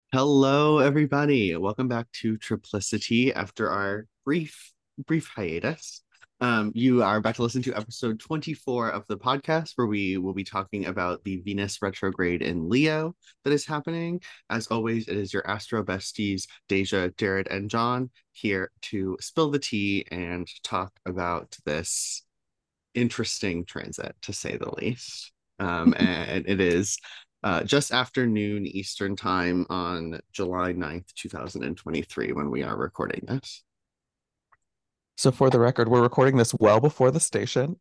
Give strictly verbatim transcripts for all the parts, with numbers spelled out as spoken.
Hello, everybody. Welcome back to Triplicity after our brief, brief hiatus. Um, you are about to listen to episode twenty-four of the podcast, where we will be talking about the Venus retrograde in Leo that is happening. As always, it is your Astro besties, Deja, Jared, and John, here to spill the tea and talk about this interesting transit, to say the least. Um, and it is uh, just after noon Eastern time on July ninth, twenty twenty-three, when we are recording this. So for the record, we're recording this well before the station.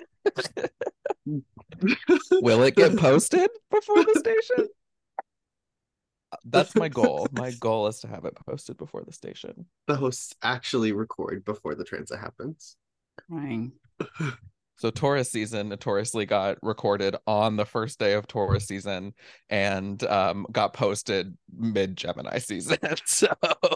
Will it get posted before the station? That's my goal. My goal is to have it posted before the station. The hosts actually record before the transit happens. Crying. So Taurus season notoriously got recorded on the first day of Taurus season and um, got posted mid Gemini season. So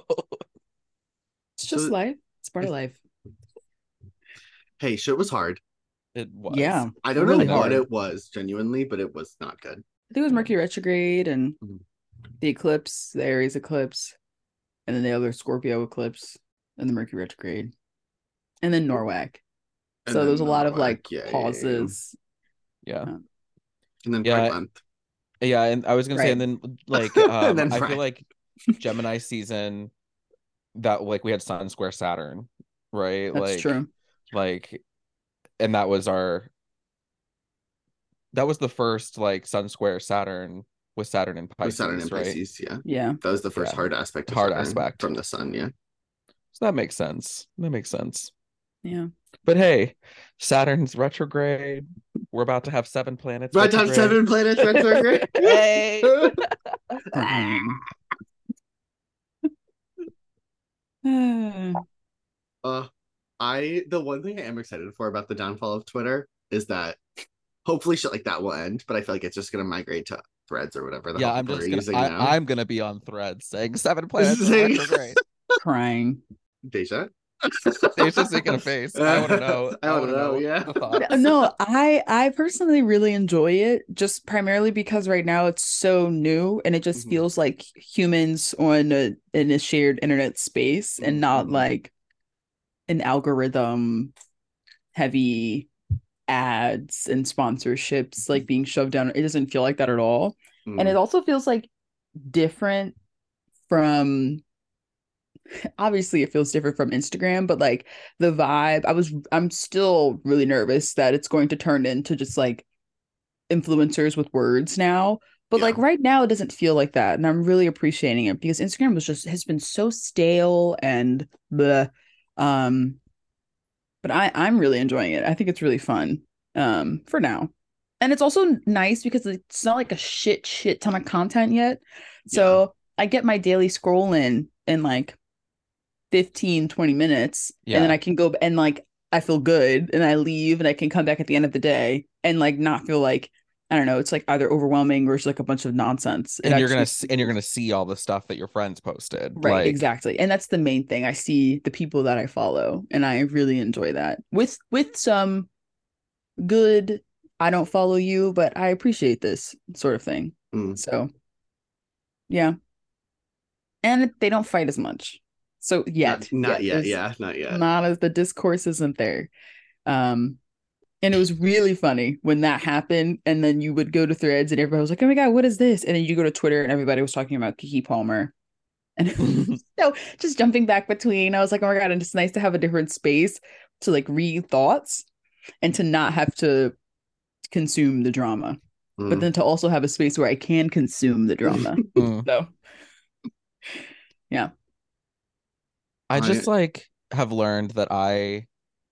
It's just So- life. It's part of life. Hey, shit was hard. it was. Yeah. I don't Really know what hard. it was genuinely, but it was not good. I think it was Mercury retrograde and Mhm. the eclipse, the Aries eclipse, and then the other Scorpio eclipse, and the Mercury retrograde, and then Norwalk. And So then there's a lot of Norwalk, like yeah, yeah, yeah, yeah. pauses. Yeah. And then Yeah. Pride Month. Yeah, and I was gonna say, Right. and then like And um then I Pride. feel like Gemini season that like we had Sun square Saturn, right? That's like true. like and that was our that was the first like Sun square Saturn with Saturn in With Pisces, Saturn and right? Pisces, yeah. Yeah. That was the first Yeah. hard aspect of Hard Saturn aspect. from the sun, yeah. So that makes sense. That makes sense. Yeah. But hey, Saturn's retrograde. We're about to have seven planets Right time retrograde. seven planets retrograde. Hey. uh I the one thing I am excited for about the downfall of Twitter is that hopefully shit like that will end, but I feel like it's just gonna migrate to threads or whatever the Yeah, hell I'm people just are gonna using I, now. I'm gonna be on threads saying seven planets in Saying- retrograde. Crying. Deja? It's just making a face. I want to know. I want to know, yeah. the thoughts. No, I I personally really enjoy it just primarily because right now it's so new and it just Mhm. feels like humans on a in a shared internet space and not Mhm. like an algorithm heavy ads and sponsorships like being shoved down. It doesn't feel like that at all. And it Mm. also feels like different from obviously it feels different from Instagram, but like the vibe, I was I'm still really nervous that it's going to turn into just like influencers with words now. But Yeah. like right now it doesn't feel like that. And I'm really appreciating it because Instagram was just has been so stale and the um but I I'm really enjoying it. I think it's really fun um for now. And it's also nice because it's not like a shit shit ton of content yet. So I get my daily scroll in in like fifteen, twenty minutes and then Yeah. I can go and like I feel good and I leave and I can come back at the end of the day and like not feel like I don't know, it's like either overwhelming or it's like a bunch of nonsense. It And you're actually gonna see, and you're gonna see all the stuff that your friends posted. right, Like, exactly. And that's the main thing. I see the people that I follow and I really enjoy that. With with some good I don't follow you, but I appreciate this sort of thing. Mm. So yeah. And they don't fight as much. So yet, Not, not yet, there's yeah, not yet. not as the discourse isn't there. Um, and it was really funny when that happened, and then you would go to threads and everybody was like, "Oh my god, what is this?" And then you go to Twitter and everybody was talking about Kiki Palmer. And so just jumping back between, I was like, "Oh my god!" And it's nice to have a different space to like read thoughts and to not have to consume the drama, but Mm. then to also have a space where I can consume the drama. mm. So, yeah. I I- just like have learned that I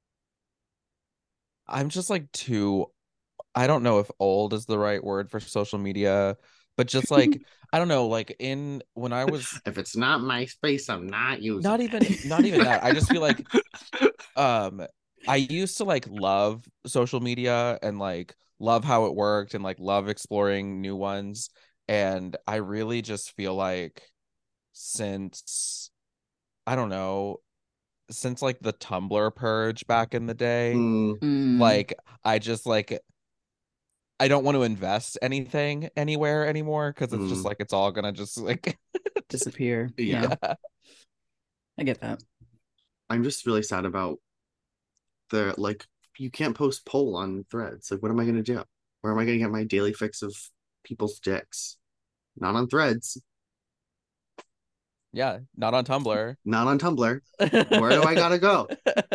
I'm just like too I don't know if old is the right word for social media, but just like I don't know, like in when I was If it's not MySpace, I'm not using not it. even not even that. I just feel like um I used to like love social media and like love how it worked and like love exploring new ones. And I really just feel like since I don't know, since like the Tumblr purge back in the day, Mm. Mm. like I just like I don't want to invest anything anywhere anymore because it's just Mm. like it's all gonna just like Disappear. Yeah. Yeah. I get that. I'm just really sad about the like you can't post poll on threads. Like, what am I gonna do? Where am I gonna get my daily fix of people's dicks? Not on threads, yeah, not on Tumblr. not on Tumblr. Where do I gotta go?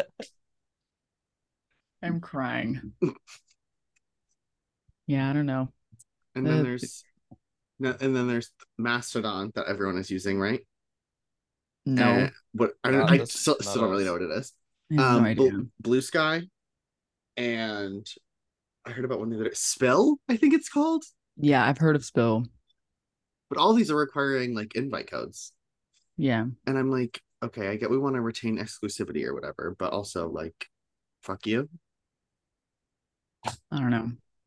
I'm crying. Yeah, I don't know. And then Uh, there's no, and then there's Mastodon that everyone is using, right? No, And what I don't, Not I this- still, not still don't really us. know what it is. I have Um, no idea. Bl- Blue Sky, and I heard about one the other day. Spill, I think it's called. Yeah, I've heard of Spill. But all these are requiring like invite codes, Yeah, and I'm like, okay, I get we want to retain exclusivity or whatever, but also like, fuck you. I don't know.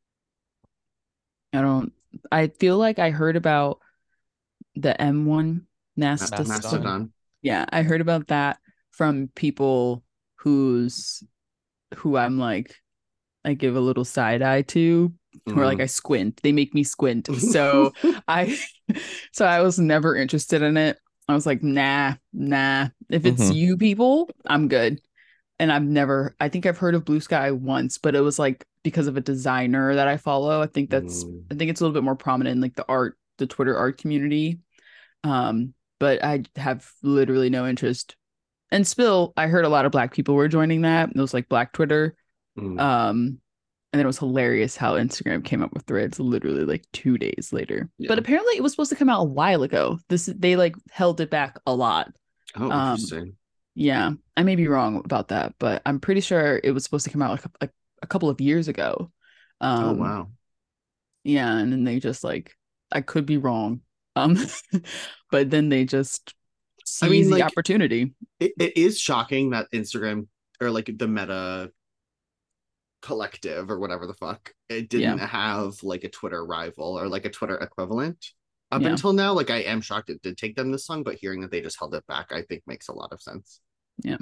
I don't. I feel like I heard about the M one Nasta. Mastodon. Mastodon. Yeah, I heard about that from people who's who I'm like, I give a little side eye to, or like Mm. I squint. They make me squint. So I, so I was never interested in it. I was like, nah, nah. If it's Mhm. you people, I'm good. And I've never, I think I've heard of Blue Sky once, but it was like because of a designer that I follow. I think that's, Mm. I think it's a little bit more prominent in like the art, the Twitter art community. Um, but I have literally no interest. And Spill, I heard a lot of Black people were joining that. It was like Black Twitter. Mm. Um, and then it was hilarious how Instagram came up with Threads literally like two days later. Yeah. But apparently it was supposed to come out a while ago. This they like held it back a lot. Oh, Um, interesting. Yeah, I may be wrong about that, but I'm pretty sure it was supposed to come out like a, a couple of years ago. Um, Oh wow. Yeah, and then they just like I could be wrong. Um, but then they just I seize mean, the like, opportunity. It, it is shocking that Instagram or like the Meta collective or whatever the fuck it didn't have like a Twitter rival or like a Twitter equivalent up Yeah. until now. Like, I am shocked it did take them this long, but hearing that they just held it back, I think makes a lot of sense. Yeah.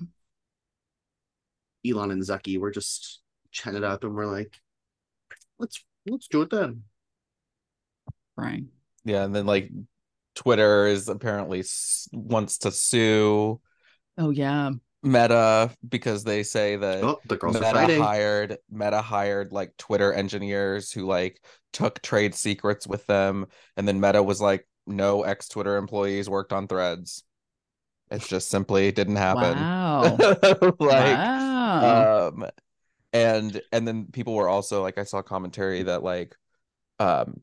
Elon and Zucky were just chatting it up and we're like, let's let's do it then. Right. Yeah, and then like Twitter is apparently s- wants to sue Oh yeah. Meta because they say that Oh, the girls are Meta fighting. hired Meta hired like Twitter engineers who like took trade secrets with them, and then Meta was like, no ex-Twitter employees worked on Threads. It just simply didn't happen. Wow. Like, wow. um, and and then people were also like, I saw commentary that like, um,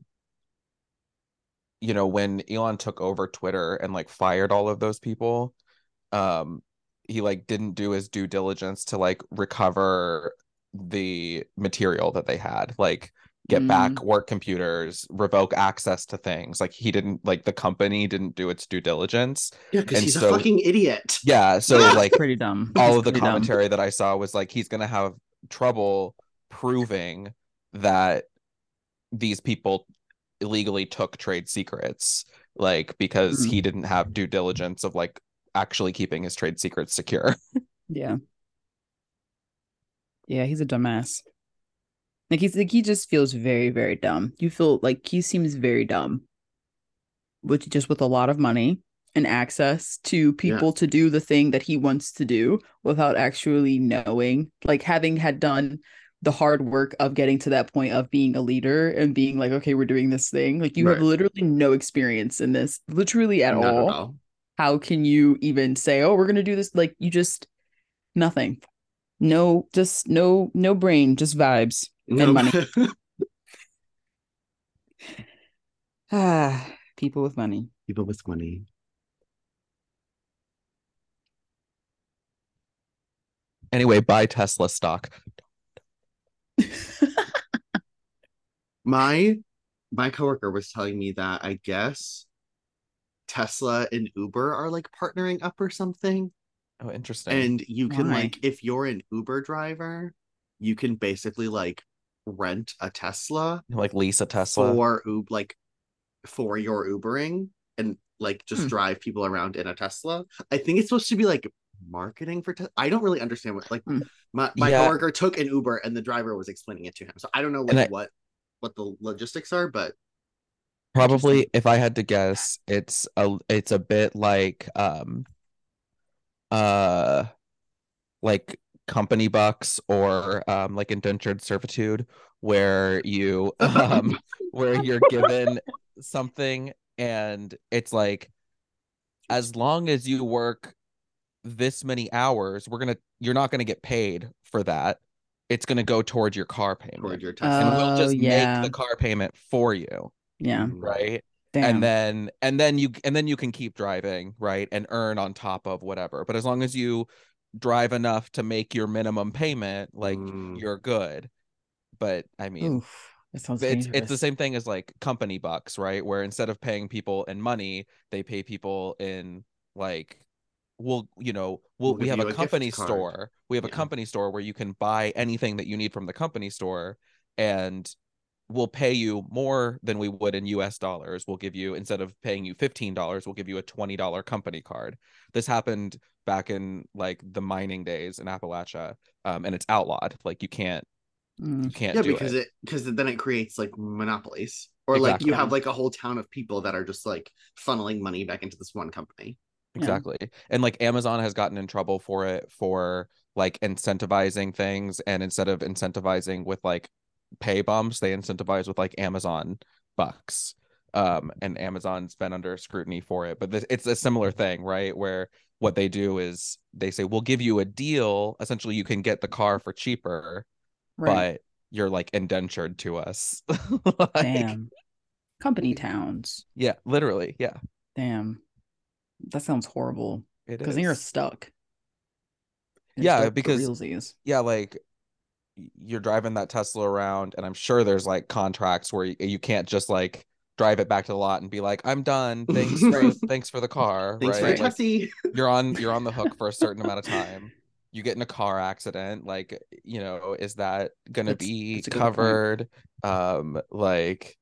you know, when Elon took over Twitter and like fired all of those people, um, he like didn't do his due diligence to like recover the material that they had, like get Mm. back work computers, revoke access to things. Like he didn't, like the company didn't do its due diligence. Yeah, because And he's so- a fucking idiot. Yeah, so like Pretty dumb. all It's of the pretty dumb. commentary that I saw was like he's gonna have trouble proving that these people illegally took trade secrets, like because Mm. he didn't have due diligence of like actually keeping his trade secrets secure. Yeah. Yeah, he's a dumbass. Like he's like he just feels very, very dumb. You feel like he seems very dumb. With just with a lot of money and access to people to do the thing that he wants to do without actually knowing, like having had done the hard work of getting to that point of being a leader and being like, okay, we're doing this thing. Like you have Right. literally no experience in this, literally at Not all. at all. How can you even say, oh, we're gonna do this? Like you just nothing. No, just no, no brain, just vibes and money. Ah, people with money. People with money. Anyway, buy Tesla stock. My my coworker was telling me that I guess Tesla and Uber are like partnering up or something. Oh, interesting. And you can Why? like, if you're an Uber driver, you can basically like rent a Tesla Like lease a Tesla. for Ub like for your Ubering and like just Hmm. drive people around in a Tesla. I think it's supposed to be like marketing for Tesla. I don't really understand what like Hmm. my, my Yeah. coworker took an Uber and the driver was explaining it to him. So I don't know And like I- what what the logistics are, but Probably, if I had to guess, it's a it's a bit like um uh like company bucks or um like indentured servitude, where you um where you're given something and it's like, as long as you work this many hours, we're gonna you're not gonna get paid for that. It's gonna go toward your car toward payment, your taxes. and we'll Oh, just make yeah. the car payment for you, Yeah. Mhm. right? Damn. And then and then you and then you can keep driving, right? And earn on top of whatever. But as long as you drive enough to make your minimum payment, like Mm. you're good. But I mean, Oof, that sounds it's dangerous. it's the same thing as like company bucks, right? Where instead of paying people in money, they pay people in like, we'll you know we'll, We'll we give have you a a gift company card. store. We have a Yeah. company store where you can buy anything that you need from the company store, and we'll pay you more than we would in U S dollars. We'll give you, instead of paying you fifteen dollars, we'll give you a twenty dollar company card. This happened back in like the mining days in Appalachia, um, and it's outlawed. Like you can't Mm. you can't Yeah, do because it. it because then it creates like monopolies, or like Exactly. you have like a whole town of people that are just like funneling money back into this one company. Exactly. And like Amazon has gotten in trouble for it, for like incentivizing things, and instead of incentivizing with like pay bumps, they incentivize with like Amazon bucks. Um, and Amazon's been under scrutiny for it. But this, it's a similar thing, right? Where what they do is they say, we'll give you a deal. Essentially, you can get the car for cheaper, Right. but you're like indentured to us. Like, Damn. Company towns. yeah, literally. Yeah, Damn. That sounds horrible. it Because then you're is. stuck. You're Yeah, stuck for because realsies. yeah, like you're driving that Tesla around, and I'm sure there's like contracts where you, you can't just like drive it back to the lot and be like, I'm done. Thanks for Right. thanks for the car, Thanks for right? the Like tessie. you're on you're on the hook for a certain amount of time. You get in a car accident, like, you know, is that gonna That's be that's a good point. covered? Um, like,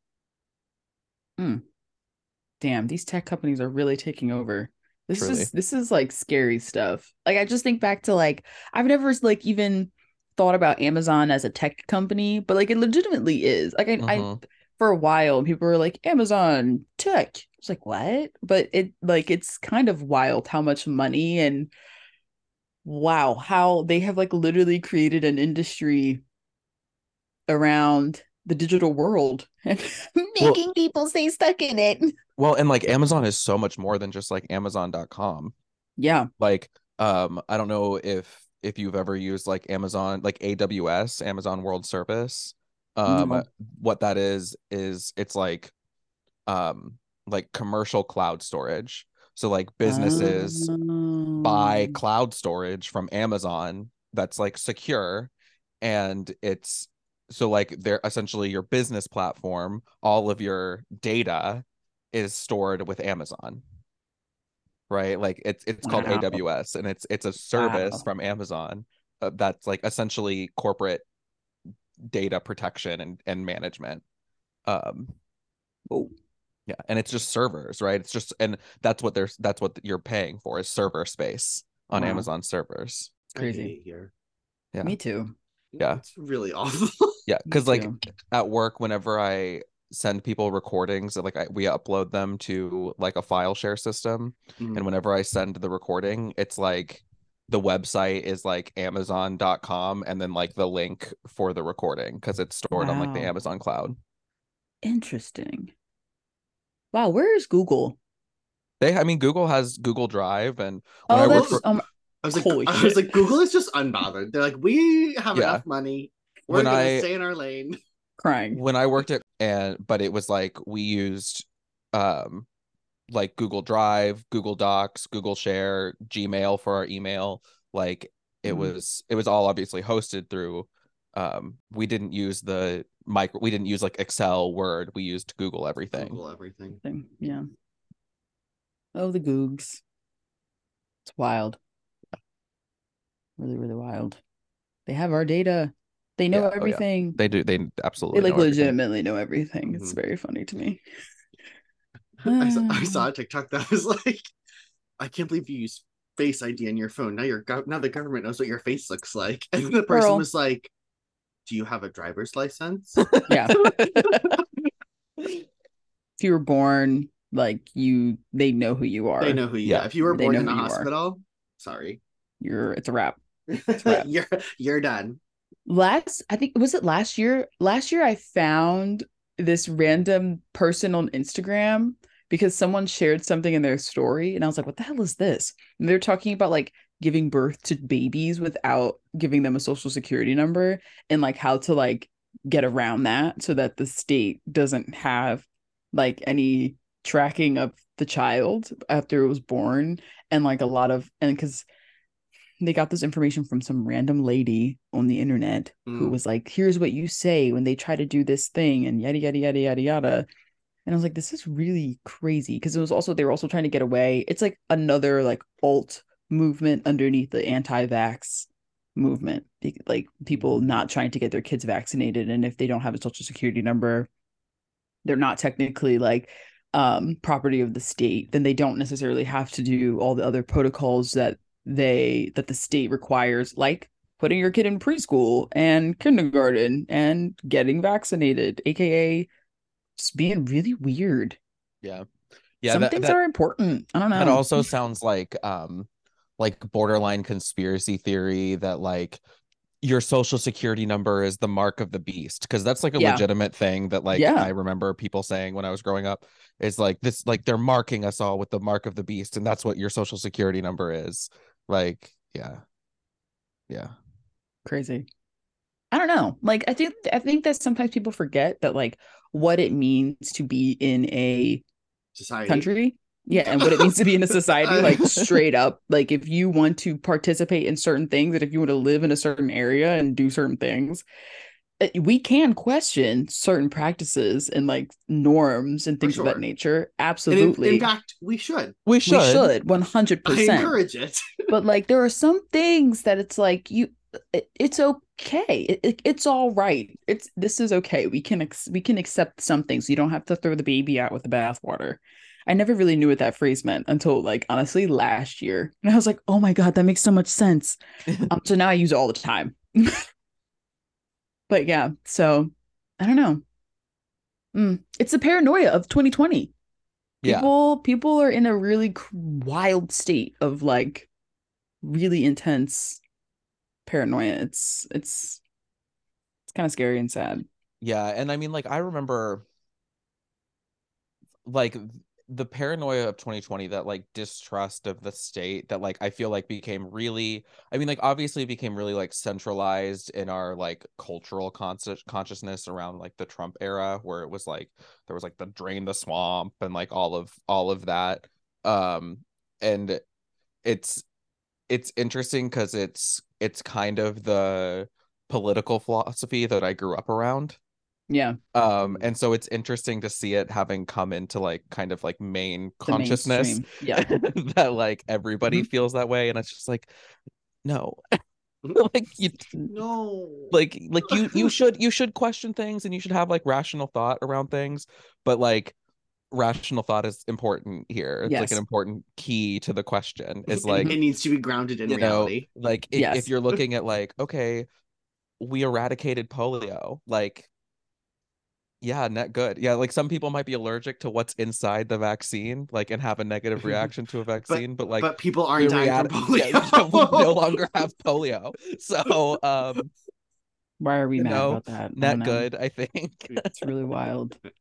Mm. Damn, these tech companies are really taking over. This truly. is this is like scary stuff. Like I just think back to like I've never like even thought about Amazon as a tech company, but like it legitimately is. Like I, I Mhm. for a while people were like Amazon tech. It's like what? But it like it's kind of wild how much money and wow, how they have like literally created an industry around the digital world and Well, making people stay stuck in it. well, and like Amazon is so much more than just like Amazon dot com. Yeah. Like, um, I don't know if if you've ever used like Amazon, like A W S, Amazon World Service. Um, No. what that is is it's like um like commercial cloud storage. So like businesses buy Um, cloud storage from Amazon that's like secure, and it's so like they're essentially your business platform, all of your data is stored with Amazon, right? Like it's it's called wow. A W S, and it's it's a service Wow. from Amazon, uh, that's like essentially corporate data protection and and management. Um Whoa. yeah, and it's just servers, right? It's just, and that's what there's that's what you're paying for, is server space on Wow. Amazon servers. I hate Crazy. it here. Yeah. Me too. Yeah. It's really awful. Yeah, Me because like too. at work, whenever I send people recordings, like I, we upload them to like a file share system, Mm. and whenever I send the recording, it's like the website is like amazon dot com, and then like the link for the recording, because it's stored on like the Wow. Amazon cloud. Interesting. Wow, where is Google? They, I mean, Google has Google Drive, and when Oh, I worked that's for, um I was like, holy I was shit. like, Google is just unbothered. They're like, we have Yeah. enough money. We're when gonna I stay in our lane. Crying. when I worked at, and but it was like we used um like Google Drive, Google Docs, Google Share, Gmail for our email. Like it Mhm. was it was all obviously hosted through, um we didn't use the micro we didn't use like Excel, Word. We used Google everything. Google everything. Thing. Yeah. Oh, the Googs. It's wild. Really, really wild. They have our data. They know Yeah, oh yeah. everything. They do. They They absolutely like know everything. legitimately know everything. It's Mhm. very funny to me. I saw, I saw a TikTok that was like, I can't believe you use Face I D on your phone. Now your gov- now the government knows what your face looks like. And the person Girl. was like, do you have a driver's license? Yeah. If you were born, like you, they know who you are. They know who you Yeah. are. If you were They born know in a who you are. hospital, sorry. You're, it's a wrap. It's a wrap. you're you're done. Last, I think, was it last year? Last year, I found this random person on Instagram because someone shared something in their story, and I was like, "What the hell is this?" And they're talking about like giving birth to babies without giving them a social security number, and like how to like get around that so that the state doesn't have like any tracking of the child after it was born, and like a lot of and because they got this information from some random lady on the internet who Mm. was like, here's what you say when they try to do this thing and yada yada yada yada yada. And I was like, this is really crazy. Because it was also they were also trying to get away. It's like another like alt movement underneath the anti-vax movement. Like people not trying to get their kids vaccinated. And if they don't have a social security number, they're not technically like um property of the state, then they don't necessarily have to do all the other protocols that they that the state requires, like putting your kid in preschool and kindergarten and getting vaccinated, aka just being really weird. Yeah. Yeah. Some That, things that, are important. I don't that know. also sounds like um like borderline conspiracy theory that like your social security number is the mark of the beast, because that's like a Yeah. legitimate thing that like Yeah. I remember people saying when I was growing up. Is like this, like they're marking us all with the mark of the beast, and that's what your social security number is. Like, yeah. Yeah. Crazy. I don't know. Like I think I think that sometimes people forget that like what it means to be in a Society. country. Yeah, and what it means to be in a society, like straight up. Like if you want to participate in certain things, that if you want to live in a certain area and do certain things, we can question certain practices and like norms and things sure. of that nature. And Absolutely. in, in fact, we should. We should. We should, one hundred I percent. encourage it. But like there are some things that it's like you it, it's okay. It, it, it's all right. It's this is okay. We can ex- we can accept some things. You don't have to throw the baby out with the bathwater. I never really knew what that phrase meant until like honestly last year. And I was like, "Oh my god, that makes so much sense." um, so now I use it all the time. But yeah, so I don't know. Mm, it's the paranoia of twenty twenty. People yeah. people are in a really wild state of like really intense paranoia. It's it's it's kind of scary and sad. Yeah, and I mean, like I remember like the paranoia of twenty twenty, that like distrust of the state that like I feel like became really, I mean, like obviously it became really like centralized in our like cultural con- consciousness around like the Trump era, where it was like there was like the drain the swamp and like all of all of that. Um and it's it's interesting because it's it's kind of the political philosophy that I grew up around. Yeah. Um, and so it's interesting to see it having come into like kind of like main consciousness. Yeah. That like everybody mm-hmm. feels that way. And it's just like, no. Like you no. Like like you you should you should question things, and you should have like rational thought around things, but like rational thought is important here. It's yes. like an important key to the question. Is like it needs to be grounded in you reality. Know, like if, yes. if you're looking at like, okay, we eradicated polio, like yeah, net good. Yeah, like some people might be allergic to what's inside the vaccine, like and have a negative reaction to a vaccine, but, but like but people aren't dying read- from polio. Yeah, we no longer have polio. So um why are we mad know, about that? Net I good, I think. It's really wild. It's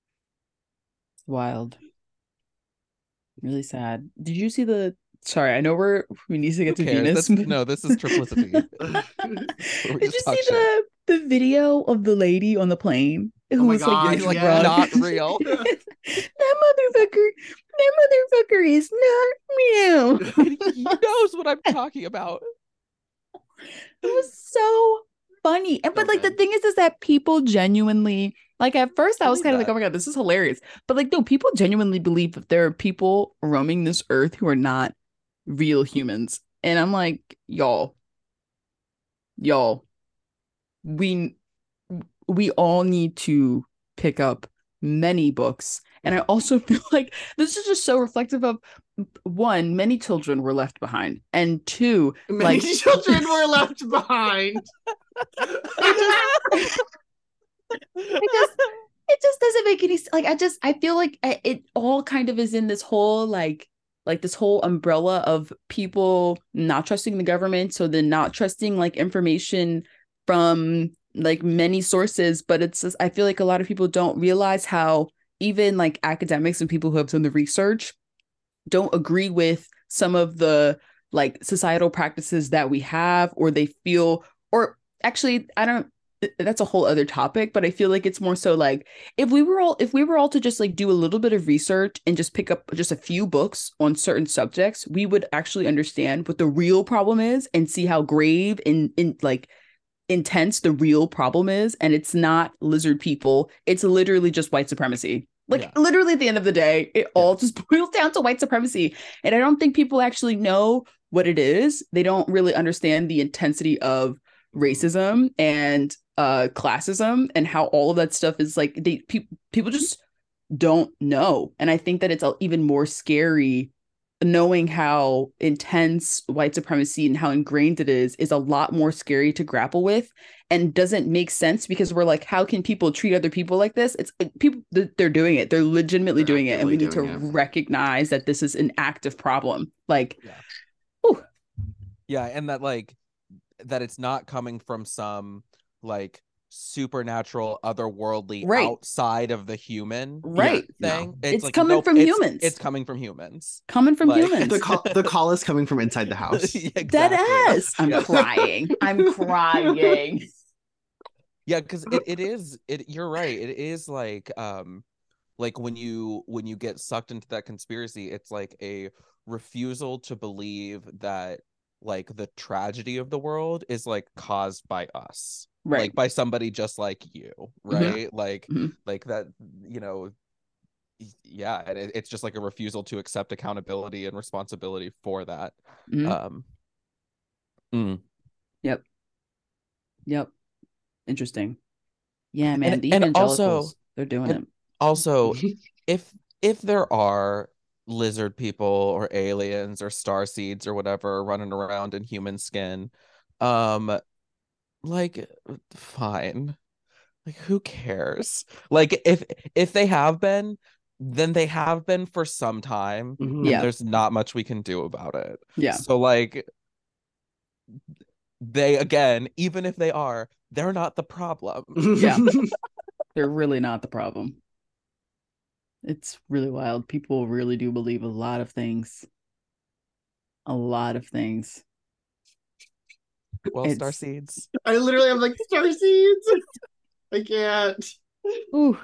wild. Really sad. Did you see the sorry, I know we're we need to get Who to cares? Venus. That's, no, this is triplicity. Did you see shit. the the video of the lady on the plane who oh my was God, like, like yeah. not real? that motherfucker, that motherfucker is not real. He knows what I'm talking about. It was so funny. And but like the thing is is that people genuinely, like at first I was kind of like, oh my God, this is hilarious. But like no, people genuinely believe that there are people roaming this earth who are not real humans. And I'm like, y'all, y'all, we we all need to pick up many books. And I also feel like this is just so reflective of one, many children were left behind, and two, many like children were left behind. It just it just it just doesn't make any like I just I feel like I, it all kind of is in this whole like like this whole umbrella of people not trusting the government, so then not trusting like information from like many sources. But it's just, I feel like a lot of people don't realize how even like academics and people who have done the research don't agree with some of the like societal practices that we have, or they feel, or actually I don't, that's a whole other topic, but I feel like it's more so like if we were all if we were all to just like do a little bit of research and just pick up just a few books on certain subjects, we would actually understand what the real problem is and see how grave and in like intense the real problem is. And it's not lizard people, it's literally just white supremacy. Like Yeah. literally at the end of the day, it all just boils down to white supremacy. And I don't think people actually know what it is. They don't really understand the intensity of racism and uh classism and how all of that stuff is like they pe- people just don't know. And I think that it's even more scary knowing how intense white supremacy and how ingrained it is is a lot more scary to grapple with, and doesn't make sense because we're like, how can people treat other people like this? It's people, they're doing it, they're legitimately They're doing it, and we need to actively doing it. recognize that this is an active problem. Like Yeah. whew. Yeah, and that like that it's not coming from some like supernatural, otherworldly, Right. outside of the human Right. Yeah, thing. no. It's like, coming nope, from it's, humans. It's coming from humans. Coming from Like- humans. The call the call is coming from inside the house. Yeah, Dead exactly. ass. I'm Yeah. crying. I'm crying. Yeah, because it, it is it you're right. It is like um like when you when you get sucked into that conspiracy, it's like a refusal to believe that like the tragedy of the world is like caused by us. Right. Like by somebody just like you, right? Like Mhm. like that, you know, yeah, and it, it's just like a refusal to accept accountability and responsibility for that. Mhm. Um mm. Yep. Yep. Interesting. Yeah, man. And- The and evangelicals, also- they're doing and it. Also, if if there are lizard people or aliens or star seeds or whatever running around in human skin, um like fine. Like who cares? Like if if they have been, then they have been for some time, Mhm. and Yeah. there's not much we can do about it. Yeah. So like they again, even if they are, they're not the problem. Yeah. They're really not the problem. It's really wild. People really do believe a lot of things. A lot of things. Well, It's- star seeds. I literally am like star seeds. I can't. Ooh.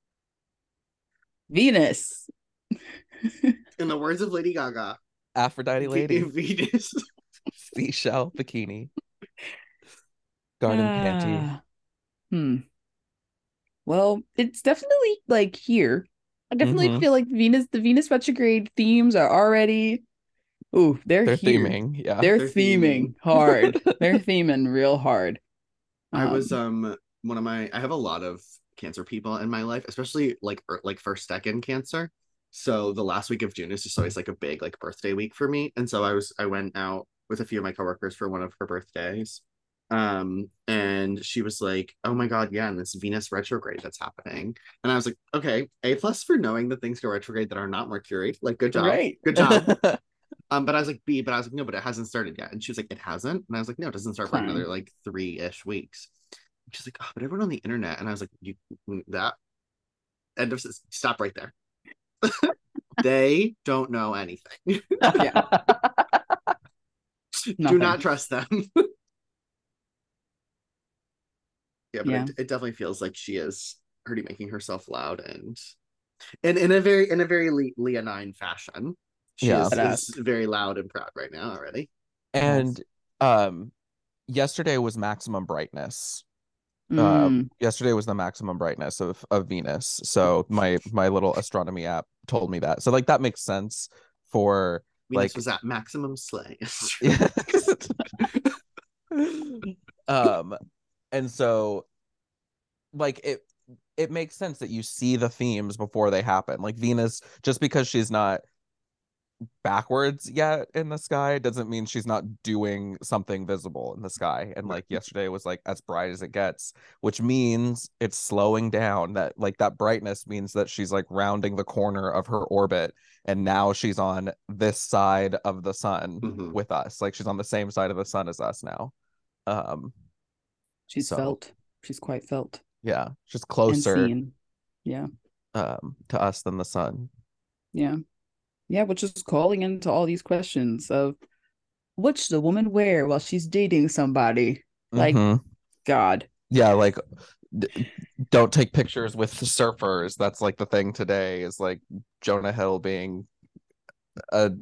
Venus. In the words of Lady Gaga, Aphrodite lady. Venus. Seashell bikini. Garden panty. Ah. Hmm. Well, it's definitely like here. I definitely Mhm. feel like Venus, the Venus retrograde themes are already. Ooh, they're, They're here. theming, yeah. They're, They're theming theming. hard. They're theming real hard. I was Um, um one of my I have a lot of cancer people in my life, especially like er, like first second cancer. So the last week of June is just always like a big like birthday week for me. And so I was I went out with a few of my coworkers for one of her birthdays. Um and she was like, "Oh my God, yeah, and this Venus retrograde that's happening." And I was like, "Okay, A plus for knowing that things go retrograde that are not Mercury. Like good job. Right. Good job." Um, but I was like, B, but I was like, no, but it hasn't started yet. And she was like, it hasn't. And I was like, no, it doesn't start for Fine. another like three-ish weeks. And she's like, oh, but everyone on the internet. And I was like, you that end of stop right there. They don't know anything. Yeah. Do Nothing. not trust them. Yeah, but Yeah. It, it definitely feels like she is already making herself loud and and in a very in a very Le- leonine fashion. She Yeah. is, is very loud and proud right now already. And um yesterday was maximum brightness. Mm. Um yesterday was the maximum brightness of, of Venus. So my my little astronomy app told me that. So like that makes sense for Venus like was at maximum slay. yeah. um and so like it it makes sense that you see the themes before they happen. Like Venus, just because she's not backwards yet in the sky doesn't mean she's not doing something visible in the sky. And like yesterday was like as bright as it gets, which means it's slowing down. That like that brightness means that she's like rounding the corner of her orbit, and now she's on this side of the sun Mhm. with us. Like she's on the same side of the sun as us now. Um She's so felt. She's quite felt yeah, she's and closer seen. Yeah. um to us than the sun. Yeah. Yeah, which is calling into all these questions of what should a woman wear while she's dating somebody? Like, Mhm. God. Yeah, like d- don't take pictures with surfers. That's like the thing today is like Jonah Hill being a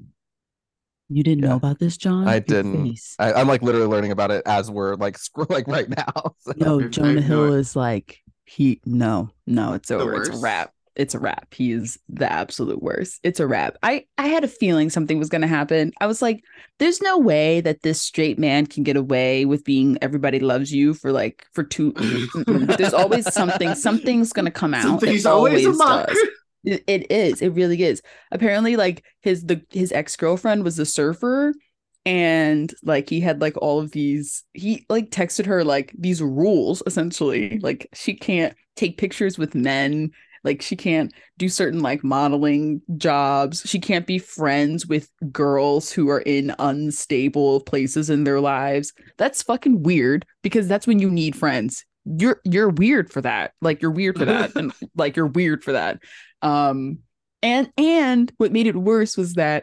You didn't know yeah. about this, John? I Your didn't. face. I, I'm like literally learning about it as we're like scroll like right now. So No, I've, Jonah I've no Hill is like he no, no, it's the over. It's a worst. wrap. It's a wrap. He is the absolute worst. It's a wrap. I I had a feeling something was going to happen. I was like, there's no way that this straight man can get away with being everybody loves you for like for two. Mm-mm. There's always something. Something's going to come out. Something's It always always amok. does. It, it is. It really is. Apparently, like his the his ex girlfriend was a surfer, and like he had like all of these. He like texted her like these rules essentially. Like she can't take pictures with men. Like she can't do certain like modeling jobs. She can't be friends with girls who are in unstable places in their lives. That's fucking weird because that's when you need friends. You're you're weird for that. Like you're weird for that. And like you're weird for that. Um and and what made it worse was that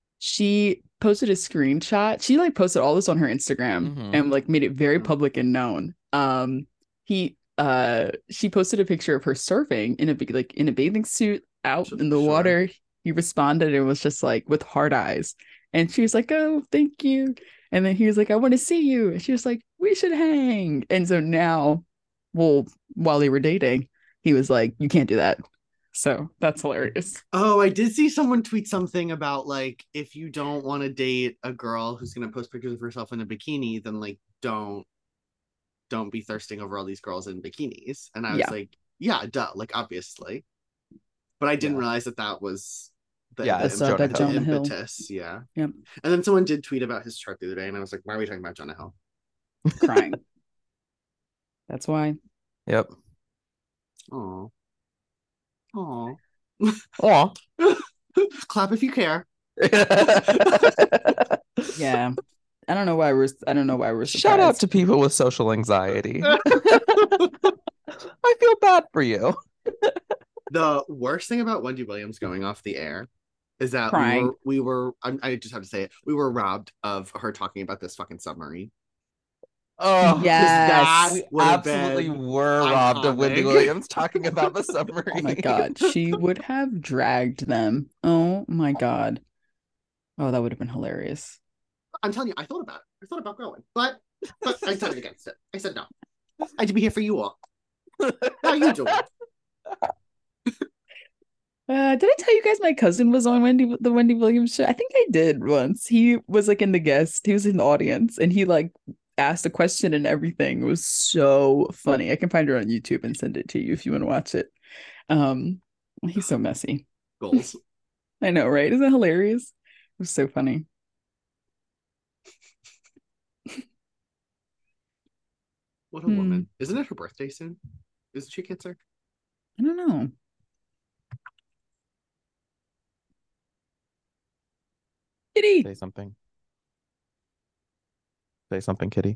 she posted a screenshot. She like posted all this on her Instagram Mhm. and like made it very Mhm. public and known. Um he uh she posted a picture of her surfing in a big like in a bathing suit out Sure. in the Sure. water. He responded and was just like with hard eyes. And she was like, "Oh, thank you." And then he was like, "I want to see you." And she was like, "We should hang." And so now, well, while they were dating, he was like, "You can't do that." So that's hilarious. Oh, I did see someone tweet something about like if you don't want to date a girl who's gonna post pictures of herself in a bikini, then like don't don't be thirsting over all these girls in bikinis. And I was Yeah. like, yeah, duh, like obviously. But I didn't Yeah. realize that that was the, Yeah, the, That's uh, Jonah that Hill. Jonah Hill. impetus. Yeah. Yep. And then someone did tweet about his chart the other day, and I was like, why are we talking about Jonah Hill? Crying. That's why. Yep. Oh. Oh. Aw. Clap if you care. Yeah. I don't know why we're I don't know why we're surprised. Shout out to people with social anxiety. I feel bad for you. The worst thing about Wendy Williams going off the air is that Crying. we were we were I, I just have to say it, we were robbed of her talking about this fucking submarine. Oh, Yes. we would have absolutely been were robbed of Wendy iconic. Williams talking about the submarine. Oh my god. She would have dragged them. Oh my god. Oh, that would have been hilarious. I'm telling you, I thought about it. I thought about going, but but I decided against it. I said no. I had to be here for you all. How are you doing? Uh, did I tell you guys my cousin was on Wendy the Wendy Williams show? I think I did once. He was like in the guest, he was in the audience, and he like asked a question and everything. It was so funny. I can find her on YouTube and send it to you if you want to watch it. Um, he's so messy. Goals. I know, right? Isn't that hilarious? It was so funny. What a Hmm. woman. Isn't it her birthday soon? Isn't she Cancer? I don't know. Kitty. Say something. Say something, Kitty.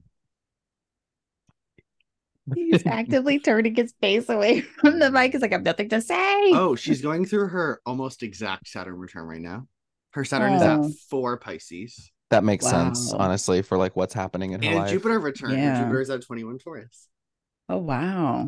He's actively turning his face away from the mic. He's like, I have nothing to say. Oh, she's going through her almost exact Saturn return right now. Her Saturn is Oh. at four Pisces. That makes sense, Wow. honestly, for like what's happening in her And life. Jupiter return. Yeah. Jupiter is at twenty-one Taurus. Oh wow.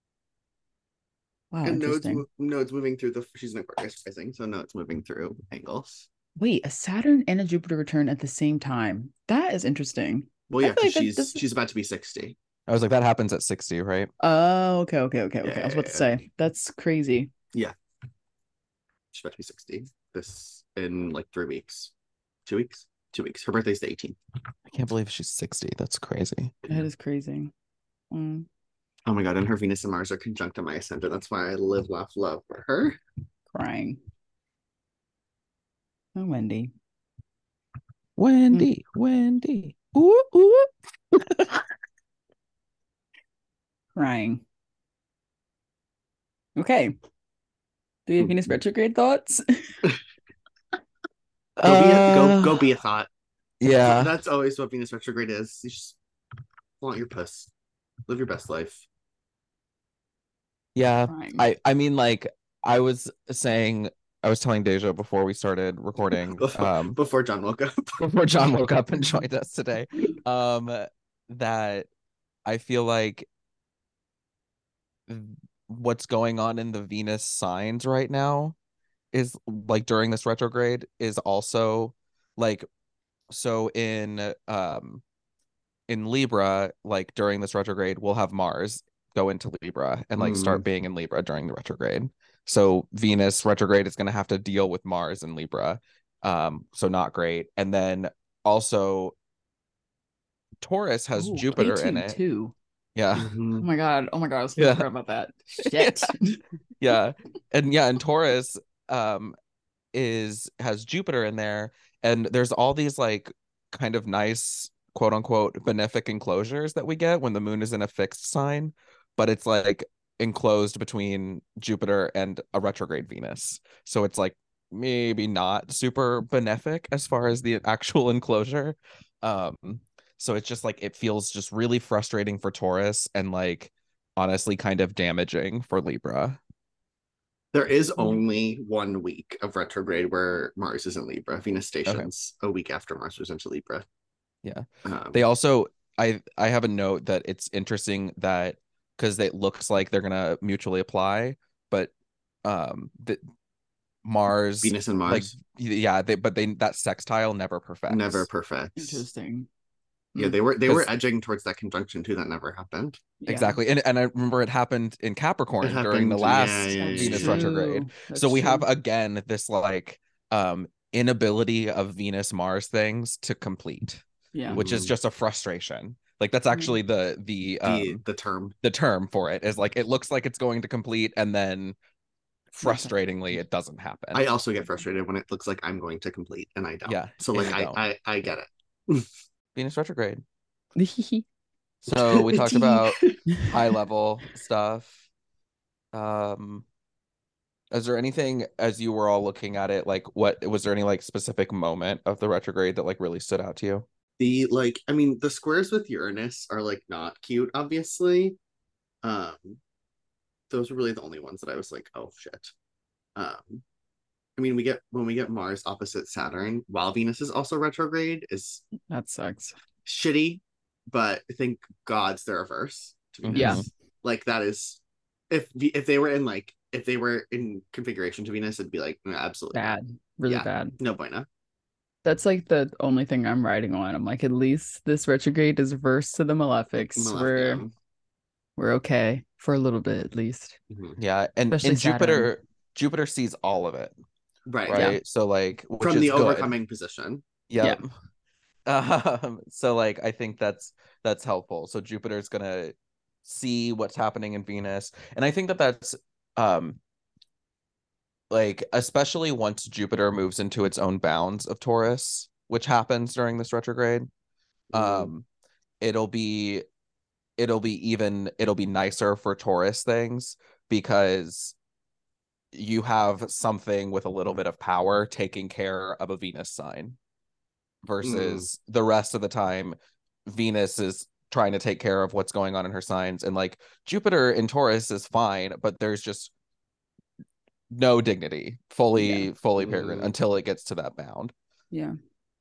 Wow, and nodes, interesting. mo- nodes moving through the, she's an Aquarius rising, so nodes moving through angles. Wait, a Saturn and a Jupiter return at the same time. That is interesting. Well, I yeah, feel like because that- she's this- she's about to be sixty. I was like, that happens at sixty, right? Oh, okay, okay, okay, okay. I was about to Yeah. say that's crazy. She's about to be sixty. This in like three weeks, two weeks, two weeks. Her birthday's the eighteenth. I can't believe she's sixty. That's crazy. That is crazy. Mm, Oh my god! And her Venus and Mars are conjunct in my ascendant. That's why I live, laugh, love for her. crying. Oh, Wendy. Wendy, Wendy. Ooh, ooh. Crying. Okay. Do we have Venus retrograde thoughts? Go be a, go Uh, go be a thought. yeah. That's always what Venus retrograde is. You just want your puss. Live your best life. Yeah. Crying. I I mean, like, I was saying, I was telling Deja before we started recording, Before, um, before John woke up. before John woke up and joined us today, um, that I feel like what's going on in the Venus signs right now is like during this retrograde is also like, so in um in Libra, like during this retrograde, we'll have Mars go into Libra and like start Mm. being in Libra during the retrograde. So Venus retrograde is going to have to deal with Mars in Libra. Um, so not great. And then also Taurus has Ooh, Jupiter in eighteen it. too. Yeah. Oh Mhm. my god. Oh my god. I was Yeah. forgot about that. Shit. Yeah. And yeah, and Taurus um is has Jupiter in there, and there's all these like kind of nice quote unquote benefic enclosures that we get when the moon is in a fixed sign, but it's like enclosed between Jupiter and a retrograde Venus. So it's like maybe not super benefic as far as the actual enclosure. Um, so it's just like it feels just really frustrating for Taurus and like honestly kind of damaging for Libra. There is only one week of retrograde where Mars is in Libra. Venus Okay. stations a week after Mars was into Libra. Yeah. Um, They also, I I have a note that it's interesting that because it looks like they're gonna mutually apply, but um the Mars Venus and like Mars yeah, they but they that sextile never perfects. never perfects. Interesting. Yeah, Mm. they were they were 'Cause- edging towards that conjunction too. That never happened. Yeah. Exactly. And and I remember it happened in It Capricorn happened. during the Yeah, last yeah, yeah, That's Venus yeah. retrograde. true. That's So we have true. again this like um inability of Venus Mars things to complete, Yeah. which is Mhm. just a frustration. Like that's actually the the the um the term. the term for it is like it looks like it's going to complete and then frustratingly it doesn't happen. I also get frustrated when it looks like I'm going to complete and I don't. Yeah, So and like you I, don't. I I get it. Venus retrograde. So we talked about high level stuff. Um, is there anything as you were all looking at it, like what was there any like specific moment of the retrograde that like really stood out to you? The like I mean the squares with Uranus are like not cute, obviously. Um those were really the only ones that I was like, oh shit. Um I mean we get when we get Mars opposite Saturn while Venus is also retrograde is That sucks. shitty, but thank God's the reverse to Venus. Yeah. Like that is if if they were in like if they were in configuration to Venus, it'd be like mm, absolutely not. Bad. Really Yeah. bad. No bueno. That's like the only thing I'm writing on. I'm like, at least this retrograde is verse to the malefics. We're Malefic, we're okay for a little bit at least. yeah. Mhm. Yeah, and Especially and Jupiter Saturn. Jupiter sees all of it, Right. right? Yeah. So like which From is the good. overcoming position. Yep. Um, so like I think that's that's helpful. So Jupiter's gonna see what's happening in Venus, and I think that that's um like especially once Jupiter moves into its own bounds of Taurus, which happens during this retrograde, um, it'll be it'll be even it'll be nicer for Taurus things because you have something with a little bit of power taking care of a Venus sign versus the rest of the time Venus is trying to take care of what's going on in her signs, and like Jupiter in Taurus is fine, but there's just no dignity fully Yeah. fully Mm. peregrine until it gets to that bound. Yeah.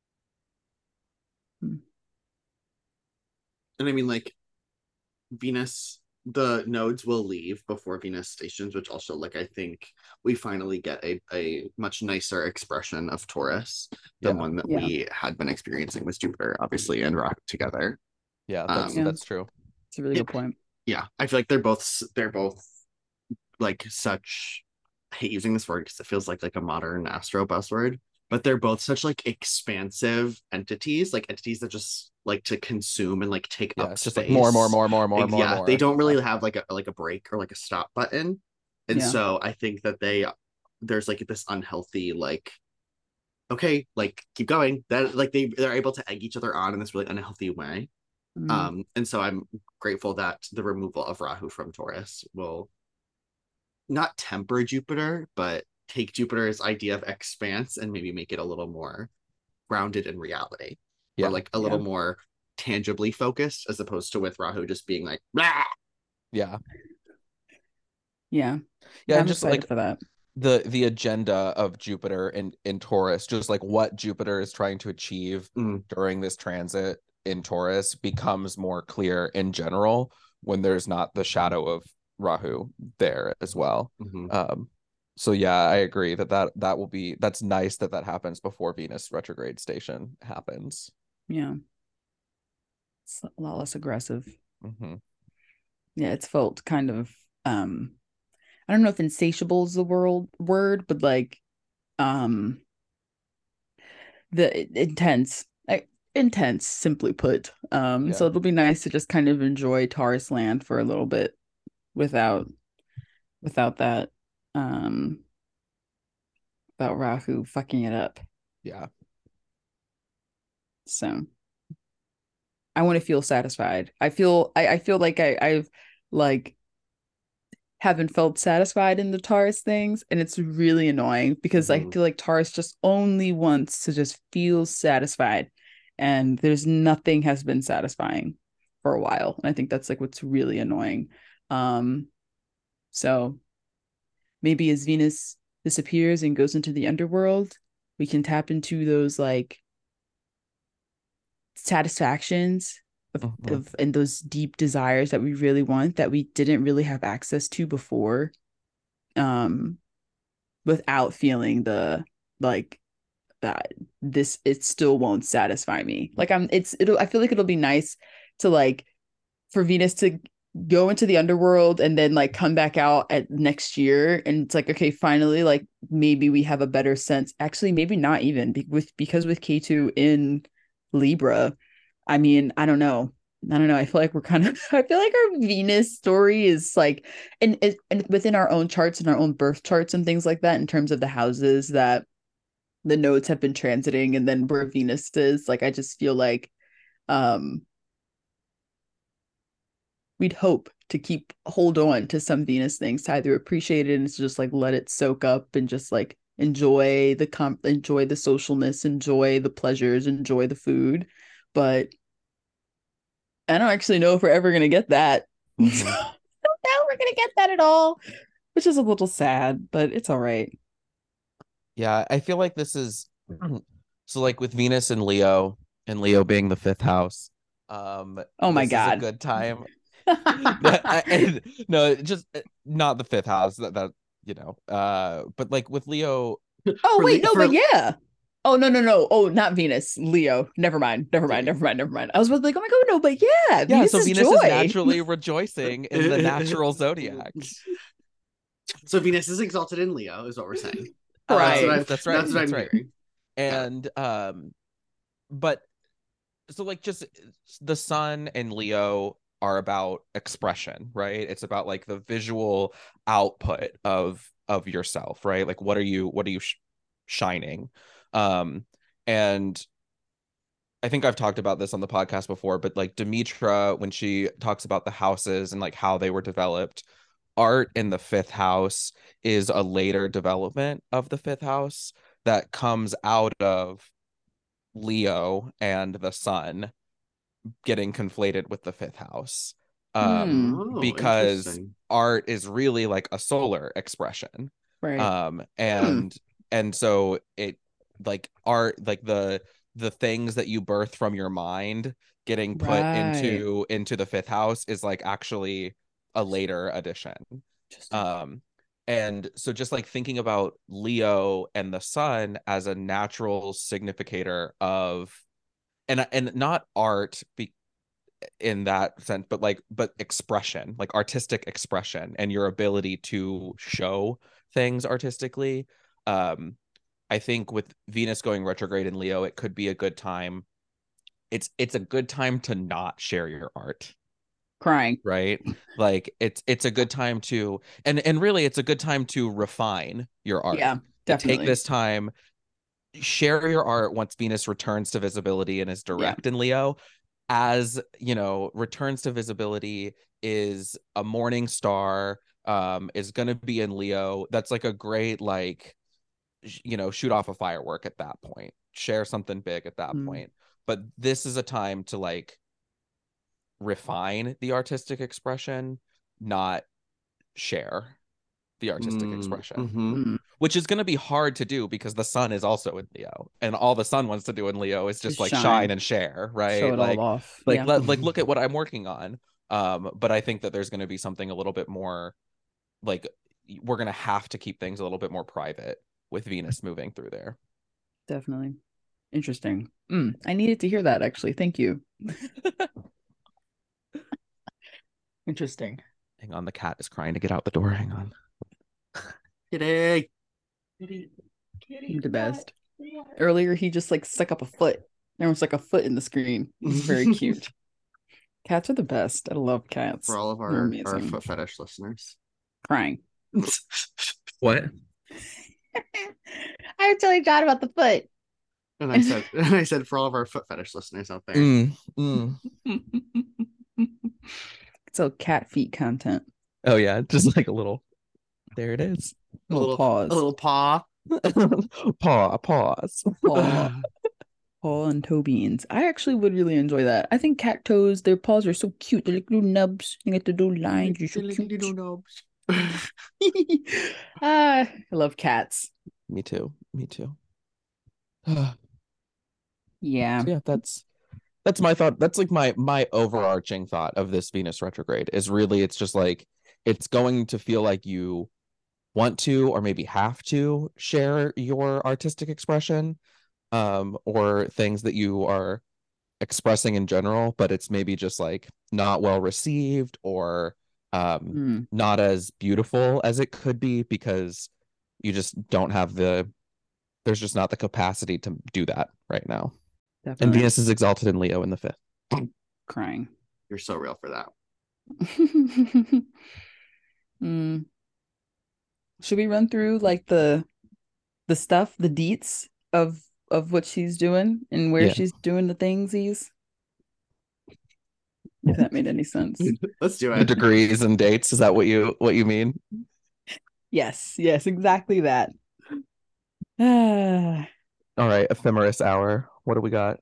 And I mean, like, Venus, the nodes will leave before Venus stations, which also, like, I think we finally get a, a much nicer expression of Taurus than Yeah. one that Yeah. we had been experiencing with Jupiter, obviously, and Rock together. Yeah, that's Um, Yeah. that's true. It's a really Yeah. good point. Yeah, I feel like they're both they're both like such. I hate using this word because it feels like like a modern astro buzzword, but they're both such like expansive entities, like entities that just like to consume and like take Yeah, up it's space. just like more, more, more, more, more, Like, more, yeah, more. they don't really have like a like a break or like a stop button, and Yeah. so I think that they there's like this unhealthy like okay, like keep going. That like they they're able to egg each other on in this really unhealthy way. Mm. Um, and so I'm grateful that the removal of Rahu from Taurus will not temper Jupiter, but take Jupiter's idea of expanse and maybe make it a little more grounded in reality, Yeah. or like a Yeah. little more tangibly focused, as opposed to with Rahu just being like, "Blah!" Yeah. Yeah. Yeah, I'm and just excited like for that. the the agenda of Jupiter in in Taurus, just like what Jupiter is trying to achieve Mm. during this transit in Taurus becomes more clear in general when there's not the shadow of Rahu there as well. Mhm. Um, so yeah, I agree that that that will be that's nice that that happens before Venus retrograde station happens. Yeah. It's a lot less aggressive. hmm Yeah, it's felt kind of um I don't know if insatiable is the world word, but like um the intense like, intense, simply put. Um, so Yeah. it'll be nice to just kind of enjoy Taurus land for a little bit without without that um without Rahu fucking it up. Yeah. So I want to feel satisfied. I feel I, I feel like I, I've like haven't felt satisfied in the Taurus things, and it's really annoying because I Mhm. feel like Taurus just only wants to just feel satisfied, and there's nothing has been satisfying for a while, and I think that's like what's really annoying. Um, so maybe as Venus disappears and goes into the underworld, we can tap into those like satisfactions of, Mhm. of and those deep desires that we really want that we didn't really have access to before. Um, without feeling the like that this it still won't satisfy me. Like I'm it's it'll I feel like it'll be nice to like for Venus to go into the underworld and then like come back out at next year and it's like okay finally like maybe we have a better sense actually maybe not even be- with because with K two in Libra. I mean I don't know I don't know. I feel like we're kind of. I feel like our Venus story is like, and and within our own charts and our own birth charts and things like that, in terms of the houses that the nodes have been transiting, and then where Venus is. Like, I just feel like, um, we'd hope to keep hold on to some Venus things to either appreciate it and to just like let it soak up and just like enjoy the comp, enjoy the socialness, enjoy the pleasures, enjoy the food, but I don't actually know if we're ever gonna get that. Mhm. So, I don't know we're gonna get that at all, which is a little sad, but it's all right. Yeah, I feel like this is so like with Venus and Leo and Leo being the fifth house. Um, Oh my this is a God. good time. I- and- no, just uh, not the fifth house that that you know. Uh, but like with Leo, Oh For wait, Le- no, for but yeah. Oh no, no, no. Oh, not Venus. Leo. Never mind. Never mind. Never mind. Never mind. I was like, oh my God, no, but yeah, yeah, Venus so is Venus is joy. naturally rejoicing in the natural zodiac. So Venus is exalted in Leo, is what we're saying. That's what Right. I'm. That's right. That's what That's I'm right. hearing. And um, but so like just the sun and Leo are about expression, right? It's about like the visual output of of yourself, right? Like what are you what are you sh shining? Um and I think I've talked about this on the podcast before, but like Demetra, when she talks about the houses and like how they were developed, art in the fifth house is a later development of the fifth house that comes out of Leo and the sun getting conflated with the fifth house. Um, Hmm. Oh, because interesting. art is really like a solar expression. Right. Um, Hmm. and and so it like art like the the things that you birth from your mind getting put Right. into into the fifth house is like actually a later addition. Interesting. Um, and so just like thinking about Leo and the sun as a natural significator of and and not art be, in that sense, but like but expression, like artistic expression and your ability to show things artistically. Um, I think with Venus going retrograde in Leo, it could be a good time. It's it's a good time to not share your art, Crying. right? Like it's it's a good time to and and really it's a good time to refine your art. Yeah, To take definitely. this time share your art once Venus returns to visibility and is direct yeah. in Leo. As you know, returns to visibility is a morning star, um, is going to be in Leo. That's like a great, like, you know, shoot off a firework at that point, share something big at that mm. point. But this is a time to like refine the artistic expression, not share the artistic mm. expression. Mm-hmm. Which is going to be hard to do because the sun is also in Leo, and all the sun wants to do in Leo is just, just like shine. shine and share, right? Show it like, all off. Like, yeah. let, like, look at what I'm working on. Um, but I think that there's going to be something a little bit more, like, we're going to have to keep things a little bit more private with Venus moving through there. Definitely. Interesting. Mm, I needed to hear that, actually. Thank you. Interesting. Hang on, the cat is crying to get out the door. Hang on. Kitty. Kitty. Kitty. The best. Earlier, he just like stuck up a foot. There was like a foot in the screen. It was very cute. Cats are the best. I love cats. For all of our, our foot fetish listeners. Crying. What? I was telling John about the foot. And I said, I said for all of our foot fetish listeners out there. Mm, mm. So cat feet content. Oh yeah, just like a little. There it is. A little, little pause. A little paw. paw. Pause. Paw. Paw and toe beans. I actually would really enjoy that. I think cat toes, their paws are so cute. They're like little nubs. You get the little lines. You're so like cute. Little nubs. ah, I love cats. Me too. Me too. yeah. So yeah, that's that's my thought. That's like my my overarching thought of this Venus retrograde is really it's just like it's going to feel like you want to or maybe have to share your artistic expression um or things that you are expressing in general, but it's maybe just like not well received or um mm. not as beautiful as it could be because you just don't have the there's just not the capacity to do that right now. Definitely. And Venus is exalted in Leo in the fifth. Crying. You're so real for that. mm. Should we run through like the the stuff, the deets of of what she's doing and where yeah. she's doing the thingsies? If that made any sense. Let's do it. The degrees and dates. Is that what you what you mean? Yes, yes, exactly that. Ah. All right, ephemeris hour. What do we got?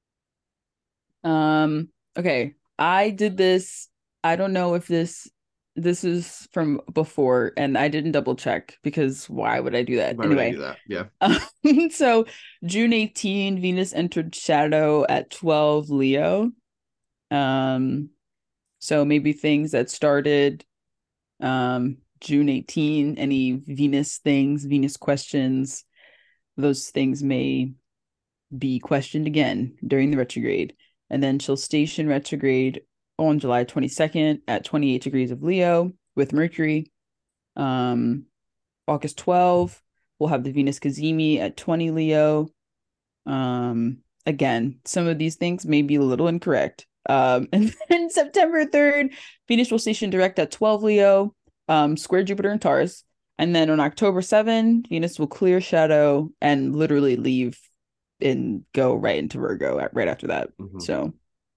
Um, okay. I did this. I don't know if this this is from before, and I didn't double check because why would I do that? Why anyway, would I do that? Yeah. Um, so June eighteenth, Venus entered shadow at twelve Leo. Um, so maybe things that started um June eighteenth, any Venus things, Venus questions, those things may be questioned again during the retrograde. And then she'll station retrograde on July twenty-second at twenty-eight degrees of Leo with Mercury. Um, August twelfth, we'll have the Venus Cazimi at twenty Leo. Um, again, some of these things may be a little incorrect. Um, and then September third, Venus will station direct at twelve Leo, um, square Jupiter and Taurus. And then on October seventh, Venus will clear shadow and literally leave and go right into Virgo at, right after that. Mm-hmm. So,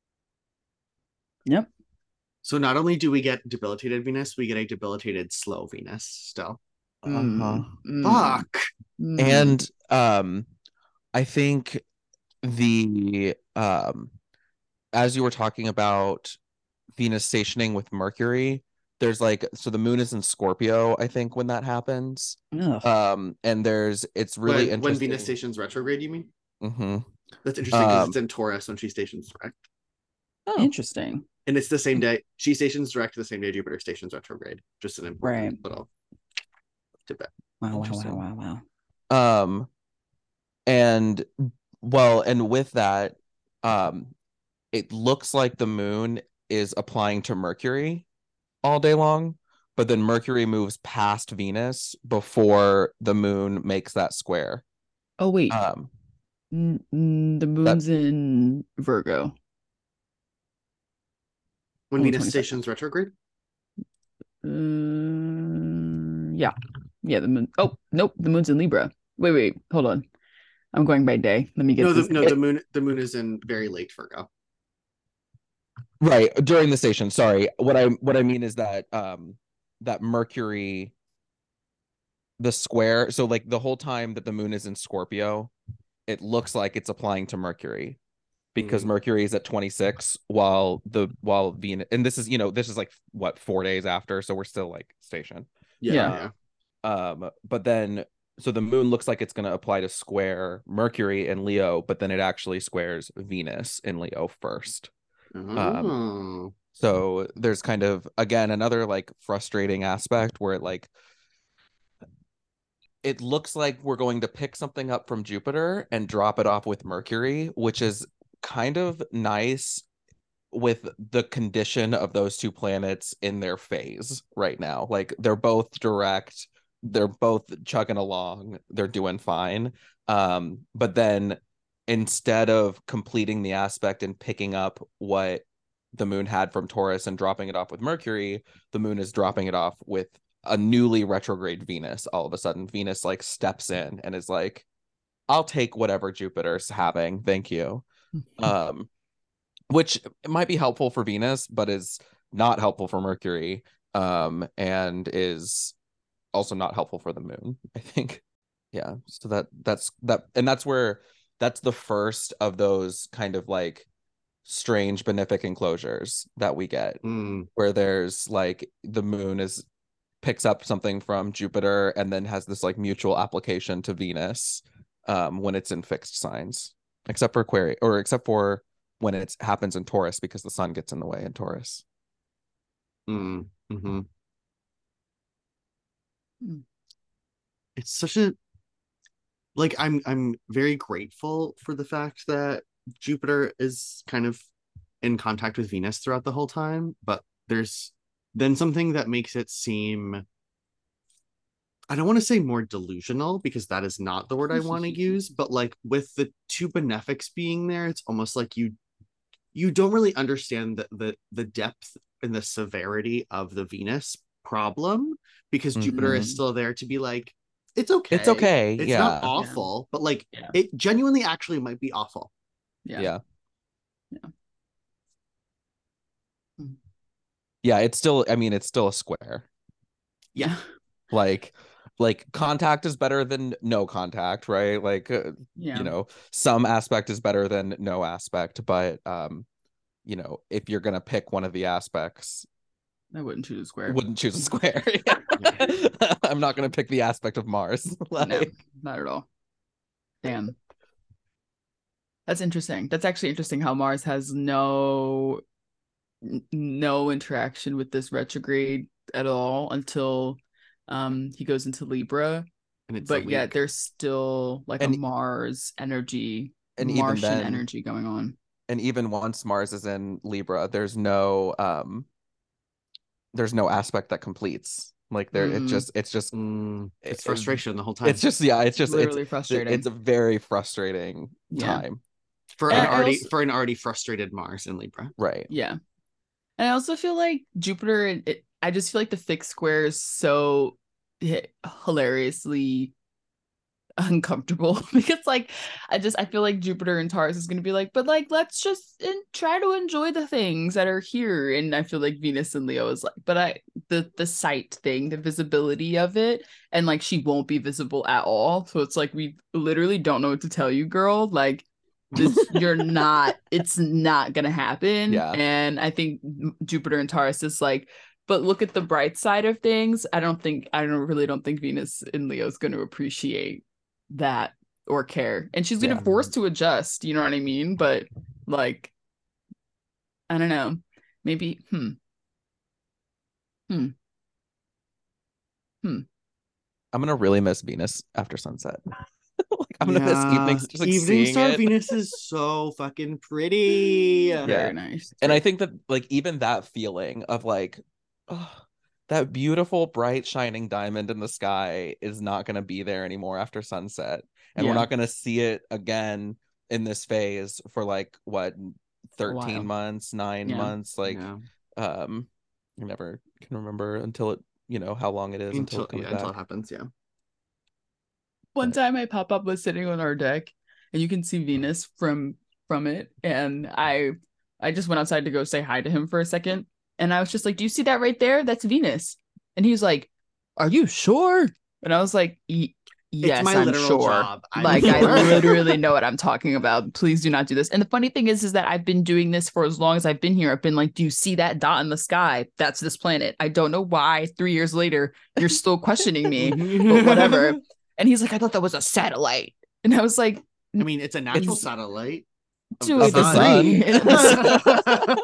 yep. So not only do we get debilitated Venus, we get a debilitated slow Venus still. Uh-huh. Mm. Fuck. Mm. And um, I think the um, as you were talking about Venus stationing with Mercury, there's like so the moon is in Scorpio, I think, when that happens. Ugh. Um, and there's it's really when, interesting when Venus stations retrograde. You mean? Mm-hmm. That's interesting because um, it's in Taurus when she stations direct. Oh, interesting. And it's the same day. She stations direct the same day Jupiter stations retrograde. Just an important right. little tidbit. Wow, wow, wow, wow, wow. Um, and well, and with that, um, it looks like the moon is applying to Mercury all day long, but then Mercury moves past Venus before the moon makes that square. Oh wait, um, N- n- the moon's that... in Virgo. When Venus stations retrograde? Um, yeah. Yeah, the moon. Oh, nope. The moon's in Libra. Wait, wait. Hold on. I'm going by day. Let me get No, the this. no It- the moon the moon is in very late Virgo. Right, during the station. Sorry. What I what I mean is that um that Mercury, the square, so like the whole time that the moon is in Scorpio, it looks like it's applying to Mercury because Mm. Mercury is at twenty-six while the while Venus, and this is, you know, this is like what, four days after, so we're still like station. Yeah, Yeah. yeah. Um, but then so the moon looks like it's going to apply to square Mercury in Leo, but then it actually squares Venus in Leo first. Um, Oh. so there's kind of, again, another like frustrating aspect where like it looks like we're going to pick something up from Jupiter and drop it off with Mercury, which is kind of nice with the condition of those two planets in their phase right now. Like they're both direct, they're both chugging along, they're doing fine. Um, but then instead of completing the aspect and picking up what the moon had from Taurus and dropping it off with Mercury, the moon is dropping it off with a newly retrograde Venus. All of a sudden, Venus like steps in and is like, I'll take whatever Jupiter's having. Thank you. Um, which might be helpful for Venus, but is not helpful for Mercury, um, and is also not helpful for the moon, I think. Yeah. So that that's that, and that's where that's the first of those kind of like strange benefic enclosures that we get, Mm. where there's like the moon is picks up something from Jupiter and then has this like mutual application to Venus um, when it's in fixed signs, except for Aquarius, or except for when it happens in Taurus because the sun gets in the way in Taurus. Mm. Mm-hmm. Mm. It's such a like I'm I'm very grateful for the fact that Jupiter is kind of in contact with Venus throughout the whole time, but there's then something that makes it seem, I don't want to say more delusional because that is not the word I want to use, but like with the two benefics being there, it's almost like you you don't really understand the the, the depth and the severity of the Venus problem because Mhm. Jupiter is still there to be like, it's okay. It's okay. It's Yeah. not awful, but like Yeah. it genuinely actually might be awful. Yeah. Yeah. Yeah. Yeah. It's still, I mean, it's still a square. Yeah. Like, like contact is better than no contact, right? Like, uh, Yeah. you know, some aspect is better than no aspect, but um, you know, if you're gonna pick one of the aspects, I wouldn't choose a I square. wouldn't choose a square. I'm not gonna pick the aspect of Mars. Like, No, not at all. Damn. That's interesting. That's actually interesting how Mars has no n- no interaction with this retrograde at all until um he goes into Libra. And it's a But yet week. there's still like a And- Mars energy, and even Martian then- energy going on. and even once Mars is in Libra, there's no um, there's no aspect that completes. Like there, it Mm. just, it's just, Mm, it's it- frustration the whole time. it's just, yeah, it's just, Literally it's frustrating. It's a very frustrating Yeah. time, for And an I already also- for an already frustrated Mars in Libra. right? Yeah. And I also feel like Jupiter, it, it- I just feel like the fixed square is so hi- hilariously uncomfortable because like I just I feel like Jupiter and Taurus is going to be like, but like let's just in, try to enjoy the things that are here. And I feel like Venus and Leo is like, but I the the sight thing, the visibility of it, and like she won't be visible at all. So it's like we literally don't know what to tell you, girl. Like this, you're not. It's not gonna happen. Yeah. And I think Jupiter and Taurus is like. But look at the bright side of things. I don't think I don't really don't think Venus in Leo is going to appreciate that or care, and she's gonna Yeah. force to adjust, you know what I mean? But like I don't know, maybe hmm hmm hmm I'm gonna really miss Venus after sunset. Like, I'm gonna miss evenings, just like Evening seeing Star it. Venus is so fucking pretty. Yeah. very nice. And I think that like even that feeling of like, oh, that beautiful bright shining diamond in the sky is not going to be there anymore after sunset, and Yeah. we're not going to see it again in this phase for like what, thirteen while. months, nine Yeah. months, like Yeah. um I never can remember until it, you know, how long it is until, Until it comes yeah, back. until it happens, yeah. One But- time my pop-up was sitting on our deck and you can see Venus from from it. And I I just went outside to go say hi to him for a second, and I was just like, "Do you see that right there? That's Venus." And he was like, "Are you sure?" And I was like, "Y- "Yes, It's my I'm literal sure. job. I'm Like I sure." literally know what I'm talking about. Please do not do this." And the funny thing is, is that I've been doing this for as long as I've been here. I've been like, "Do you see that dot in the sky? That's this planet." I don't know why three years later you're still questioning me, but whatever. And he's like, "I thought that was a satellite." And I was like, I mean, it's a natural It's- satellite of to the a sun. degree. And it's-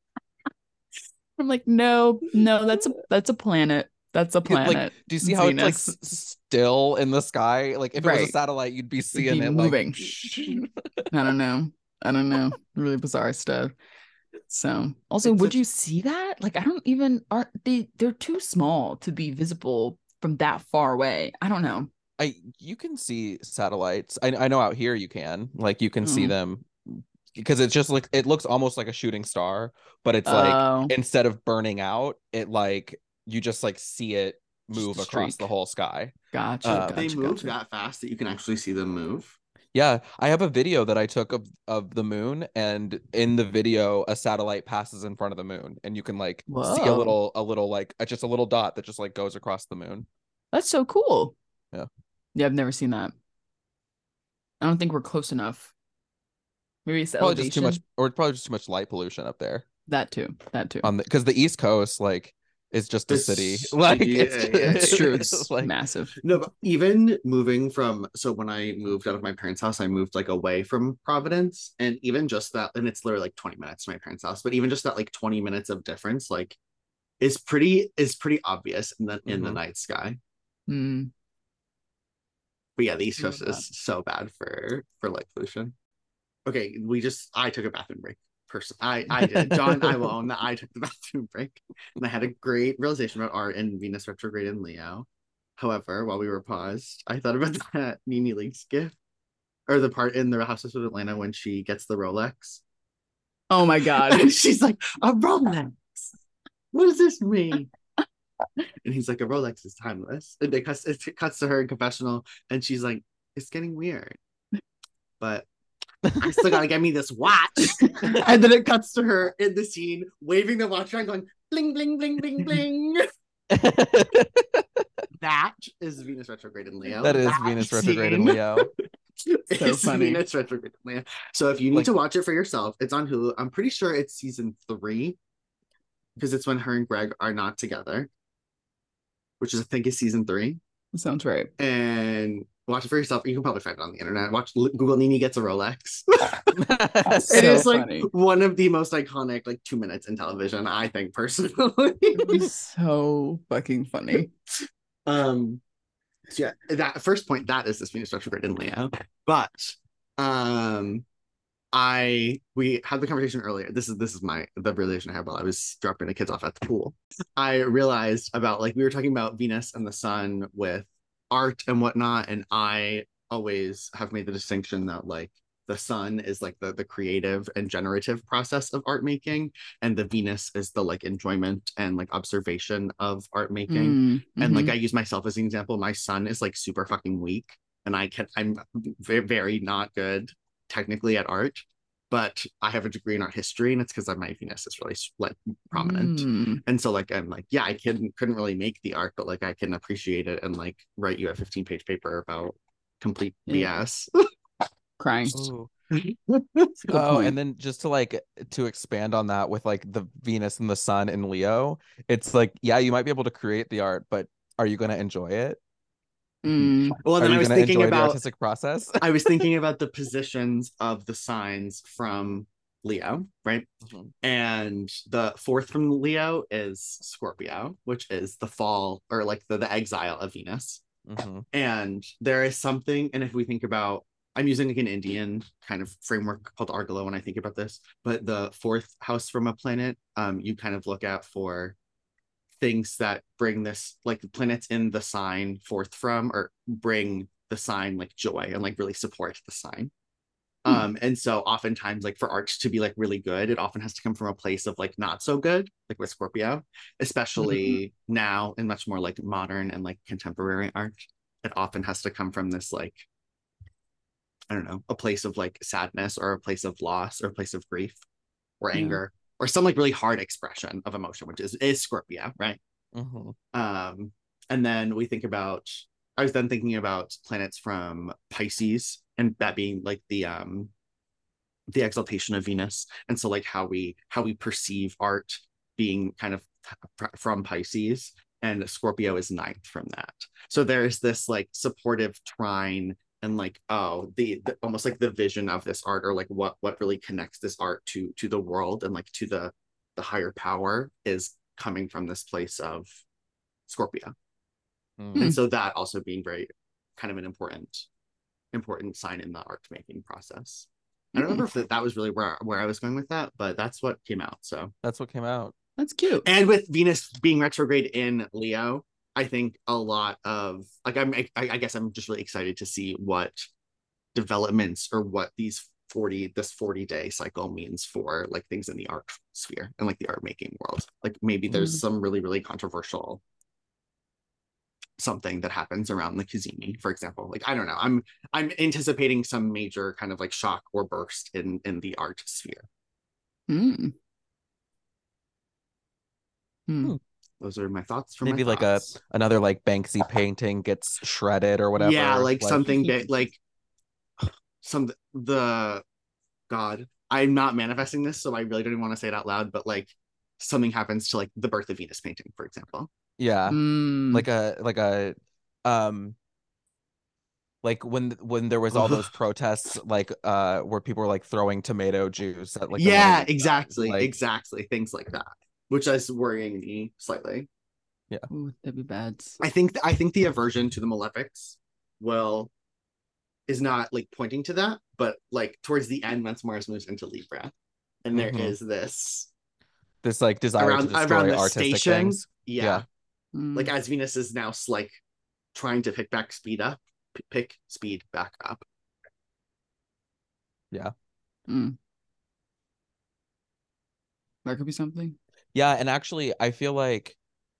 I'm like, no, no, that's a that's a planet. That's a planet. Like, do you see how it's like s- still in the sky? Like, if it was Right. a satellite, you'd be It'd seeing be it moving. like. I don't know. I don't know. Really bizarre stuff. So, also, It's would such- you see that? Like, I don't even aren't they? They're too small to be visible from that far away. I don't know. I you can see satellites. I I know out here you can. Like, you can see Oh. them because it's just like it looks almost like a shooting star, but it's like Oh, instead of burning out, it like you just like see it Just move a across the streak. whole sky. gotcha. Um, gotcha. they move gotcha. that fast that you can actually see them move. Yeah, I have a video that I took of of the moon, and in the video, a satellite passes in front of the moon, and you can like see a Whoa. little, a little like uh, just a little dot that just like goes across the moon. That's so cool. Yeah. Yeah, I've never seen that. I don't think we're close enough. Maybe it's the Probably just too much, elevation. or probably just too much light pollution up there That too. That too. on the because the East Coast like is just a It's- city. Like yeah, it's, yeah, yeah. It's true. It's like massive. No, but even moving from so when I moved out of my parents' house, I moved like away from Providence, and even just that, and it's literally like twenty minutes to my parents' house, but even just that like twenty minutes of difference, like is pretty is pretty obvious in the in the Mhm. night sky. Mm. But yeah, the East Love Coast is so bad for for light pollution. Okay, we just I took a bathroom break. Person, I I did. John, I will own that I took the bathroom break, and I had a great realization about art in Venus retrograde in Leo. However, while we were paused, I thought about that Nene Leakes gift, or the part in the Houses of Atlanta when she gets the Rolex. Oh my god. And she's like, a Rolex. What does this mean? And he's like, a Rolex is timeless. And it cuts, it cuts to her in confessional, and she's like, it's getting weird. But I still gotta get me this watch. And then it cuts to her in the scene, waving the watch around, going bling, bling, bling, bling, bling. That is Venus retrograde in Leo. that is That Venus retrograde in scene Leo. is funny. Venus retrograde in Leo. So if you need Like- to watch it for yourself, it's on Hulu. I'm pretty sure it's season three because it's when her and Greg are not together, which is I think is season three. Sounds right. And watch it for yourself. You can probably find it on the internet. Watch Google Nene gets a Rolex. It So is like funny. one of the most iconic like two minutes in television, I think personally. It was so fucking funny. um so yeah, that first point, that is this Venus retrograde in Leo. But um I we had the conversation earlier. This is this is my the realization I had while I was dropping the kids off at the pool. I realized about like we were talking about Venus and the sun with art and whatnot, and I always have made the distinction that like the sun is like the the creative and generative process of art making, and the Venus is the like enjoyment and like observation of art making. Mm, And like mhm. I use myself as an example. My son is like super fucking weak, and I can I'm very very not good technically at art, but I have a degree in art history, and it's because my Venus is really like prominent. Mm. And so like I'm like, yeah, I couldn't couldn't really make the art, but like I can appreciate it and like write you a fifteen page paper about complete B S. Crying. Ooh. That's a good Oh, point. and then just to like to expand on that with like the Venus and the sun in Leo, it's like, yeah, you might be able to create the art, but are you going to enjoy it? Mm. Well, Are then you I was going to thinking enjoy the about artistic process? I was thinking about the positions of the signs from Leo, right? Mhm. And the fourth from Leo is Scorpio, which is the fall or like the, the exile of Venus. Mhm. And there is something, and if we think about, I'm using like an Indian kind of framework called Argalo when I think about this, but the fourth house from a planet, um, you kind of look at for things that bring this, like the planets in the sign fourth from, or bring the sign like joy and like really support the sign. Hmm. Um, and so oftentimes, like for art to be like really good, it often has to come from a place of like not so good, like with Scorpio, especially now in much more like modern and like contemporary art. It often has to come from this like I don't know, a place of like sadness or a place of loss or a place of grief or Yeah. anger or some like really hard expression of emotion, which is is Scorpio, right? Mhm. Um, and then we think about, I was then thinking about planets from Pisces, and that being like the um the exaltation of Venus, and so like how we how we perceive art being kind of from Pisces, and Scorpio is ninth from that. So there's this like supportive trine, and like oh the, the almost like the vision of this art, or like what what really connects this art to to the world and like to the the higher power, is coming from this place of Scorpio. Mm. And so that also being very kind of an important important sign in the art making process. I don't remember if that, that was really where where I was going with that, but that's what came out. So That's what came out. That's cute. and with Venus being retrograde in Leo, I think a lot of like I'm I, I guess I'm just really excited to see what developments or what these forty this forty day cycle means for like things in the art sphere and like the art making world. Like maybe there's Mm. some really really controversial something that happens around the Cazimi, for example. Like I don't know, I'm I'm anticipating some major kind of like shock or burst in in the art sphere. Mm. Hmm. Hmm. Those are my thoughts for Maybe my like thoughts. a another like Banksy painting gets shredded or whatever. Yeah, like, something big, like some the God. I'm not manifesting this, so I really don't even want to say it out loud. But like something happens to like the Birth of Venus painting, for example. Yeah, Mm. like a like a um like when when there was all Ugh. those protests, like uh where people were like throwing tomato juice at like the Yeah, Mona Lisa. exactly, Like, exactly, things like that, which is worrying me slightly. Ooh, that'd be bad. I think I think the aversion to the malefics will is not like pointing to that, but like towards the end, once Mars moves into Libra, and there Mhm. is this this like desire to around destroy around the artistic station, things. yeah, Yeah. Mm. like as Venus is now like trying to pick back speed up, p- pick speed back up. Yeah. Mm. That could be something. Yeah, and actually I feel like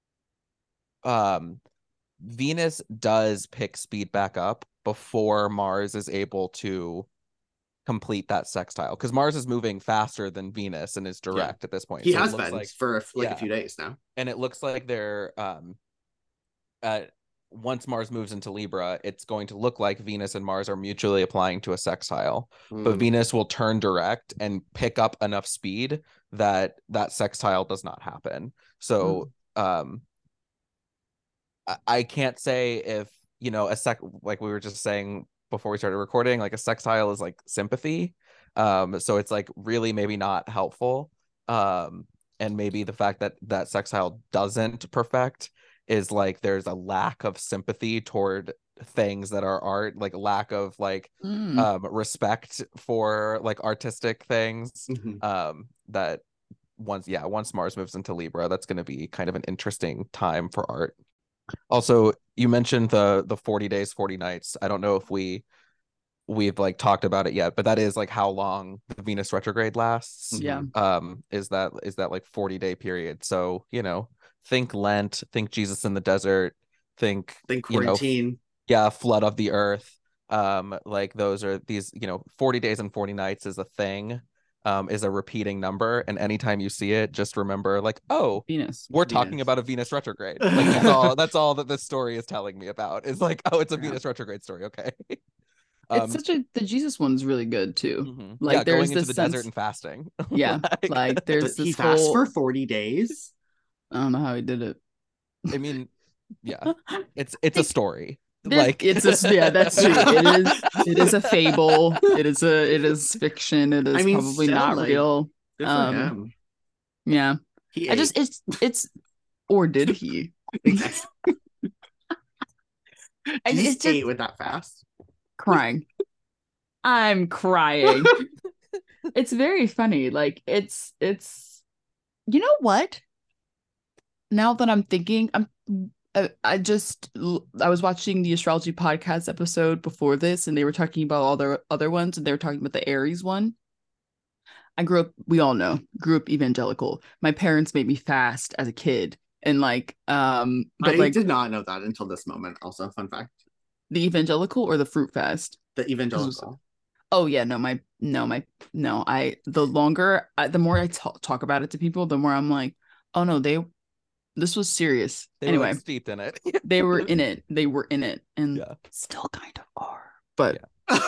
um Venus does pick speed back up before Mars is able to complete that sextile, because Mars is moving faster than Venus and is direct at this point. He So it has looks been like for like yeah. a few days now. and it looks like they're um uh once Mars moves into Libra, it's going to look like Venus and Mars are mutually applying to a sextile, but Mm. Venus will turn direct and pick up enough speed that that sextile does not happen. So um I, I can't say if, you know, a sec like we were just saying before we started recording, like a sextile is like sympathy. Um, so it's like really maybe not helpful. Um, and maybe the fact that that sextile doesn't perfect is like there's a lack of sympathy toward things that are art, like lack of like Mm. um respect for like artistic things. Mhm. Um, that once yeah, once Mars moves into Libra, that's going to be kind of an interesting time for art. Also, you mentioned the the forty days, forty nights. I don't know if we we've like talked about it yet, but that is like how long the Venus retrograde lasts. Yeah. Um, is that is that like forty day period? So, you know, think Lent, think Jesus in the desert, think Think you know, quarantine. yeah, flood of the earth. Um, like those are these, you know, forty days and forty nights is a thing, um, is a repeating number. And anytime you see it, just remember like, oh, Venus. we're Venus. talking about a Venus retrograde. Like that's all that's all that this story is telling me about. Is like, oh, it's a Yeah. Venus retrograde story. Okay. It's such a the Jesus one's really good too. mhm. Like yeah, there's going into this the sense, desert and fasting. yeah, like, like there's But he this fasts whole. for forty days. I don't know how he did it. I mean, yeah, it's it's a story. There's- Like it's a yeah, that's true. It is it is a fable. It is a it is fiction. It is I mean, probably still, not like, real. Good for Um, him. Yeah, He I just ate. it's it's or did he? I, Jesus it's just ate with that fast. crying. I'm crying. It's very funny. Like it's it's you know what? Now that I'm thinking, I'm I, I just I was watching the astrology podcast episode before this, and they were talking about all their other ones, and they were talking about the Aries one. I grew up, we all know, grew up evangelical. My parents made me fast as a kid, and like, um, but I like did not know that until this moment. Also, fun fact: the evangelical or the fruit fast. the evangelical. Oh yeah, no, my no, my no. I the longer, I, the more I ta- talk about it to people, the more I'm like, oh no, they this was serious. They were like Anyway, steeped in it. they were in it. They were in it, and Yeah. still kind of are. But Yeah.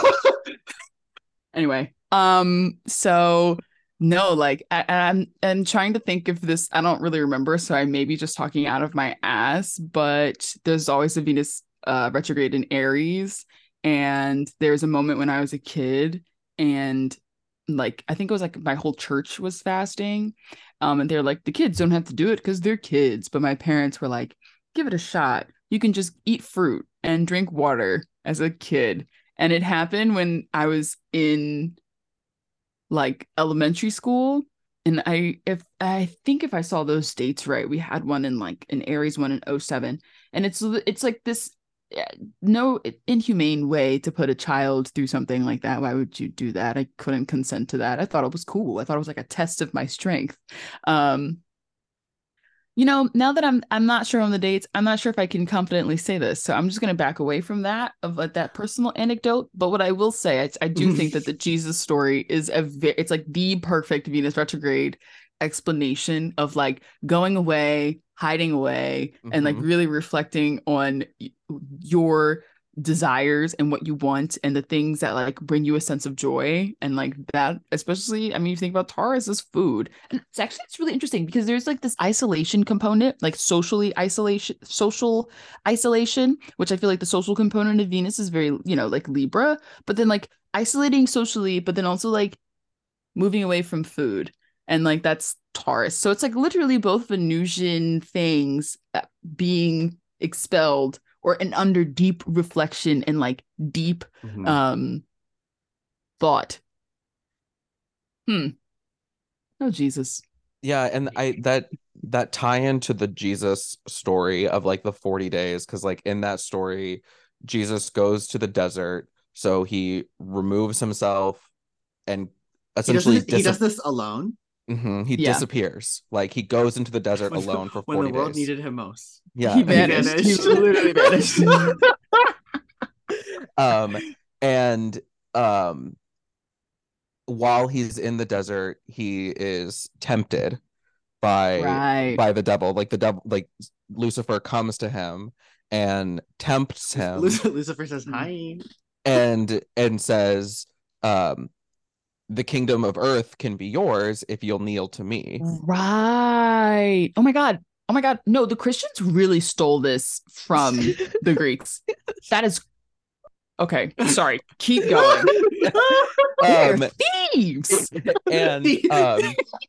anyway, um, so no, like I, I'm I'm trying to think if this. I don't really remember, so I may be just talking out of my ass. But there's always a Venus uh, retrograde in Aries, and there's a moment when I was a kid, and like I think it was like my whole church was fasting, um, and they're like the kids don't have to do it because they're kids, but my parents were like, give it a shot. You can just eat fruit and drink water as a kid. And it happened when I was in like elementary school. And I if I think if I saw those dates right, we had one in like an Aries one in oh seven. And it's it's like this eh, no inhumane way to put a child through something like that. Why would you do that? I couldn't consent to that. I thought it was cool. I thought it was like a test of my strength. Um you know, now that I'm I'm not sure on the dates, I'm not sure if I can confidently say this. So I'm just going to back away from that of like that personal anecdote. But what I will say, I, I do think that the Jesus story is a ve- it's like the perfect Venus retrograde explanation of like going away, hiding away, and like Mhm. really reflecting on y- your desires and what you want and the things that like bring you a sense of joy and like that, especially I mean you think about Taurus as food, and it's actually it's really interesting because there's like this isolation component, like socially isolation social isolation, which I feel like the social component of Venus is very, you know, like Libra, but then like isolating socially, but then also like moving away from food, and like that's Taurus. So it's like literally both Venusian things uh, being expelled or and under deep reflection and like deep Mhm. um thought. Hmm. Oh Jesus. Yeah, and I that that tie into the Jesus story of like the forty days, because like in that story, Jesus goes to the desert, so he removes himself and He does essentially this, he dis does this alone Mhm, he Yeah. disappears. Like he goes into the desert when, alone for when the forty world days. needed him most. Yeah. He vanished. He vanished. literally vanished. um and um while he's in the desert, he is tempted by Right. by the devil. Like the devil, like Lucifer comes to him and tempts him Lucifer says hi. and and says, um, the kingdom of earth can be yours if you'll kneel to me. Right. Oh my God. Oh my God. No, the Christians really stole this from the Greeks. That is okay. Sorry. Keep going. They're Um, thieves. and um,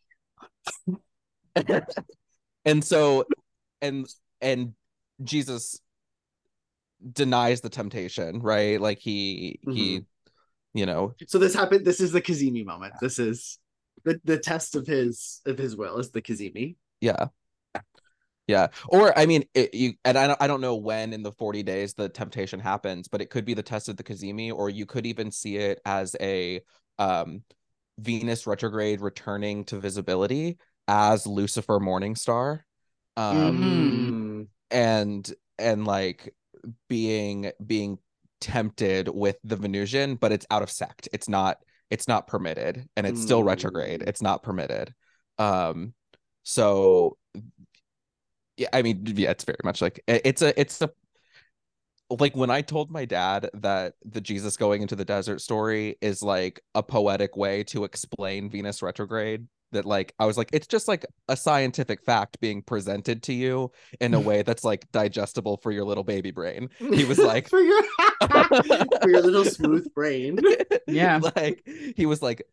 and so and and Jesus denies the temptation, right? Like he he Mhm. you know So this happened. This is the Kazemi moment. This is the, the test of his of his will is the Kazemi. yeah. Yeah. Or I mean, it, you and I don't I don't know when in the forty days the temptation happens, but it could be the test of the Kazemi, or you could even see it as a um Venus retrograde returning to visibility as Lucifer Morningstar. Um Mm. Mm. and and like being being tempted with the Venusian, but it's out of sect. It's not it's not permitted, and it's still retrograde. Mm. It's not permitted. Um so yeah, I mean, yeah, it's very much like it's a it's a like when I told my dad that the Jesus going into the desert story is like a poetic way to explain Venus retrograde, that like I was like, it's just like a scientific fact being presented to you in a way that's like digestible for your little baby brain. He was like for your for your little smooth brain. Yeah. like he was like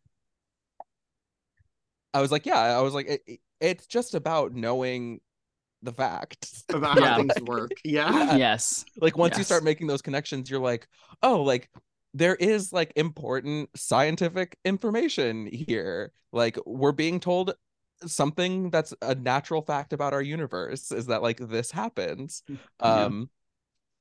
I was like, yeah, I was like it, it's just about knowing the facts. About how Yeah. things work. Yeah. Yeah. Yes. Like once you Yes. start making those connections, you're like, oh, like there is like important scientific information here. Like we're being told something that's a natural fact about our universe is that like this happens. Yeah. Um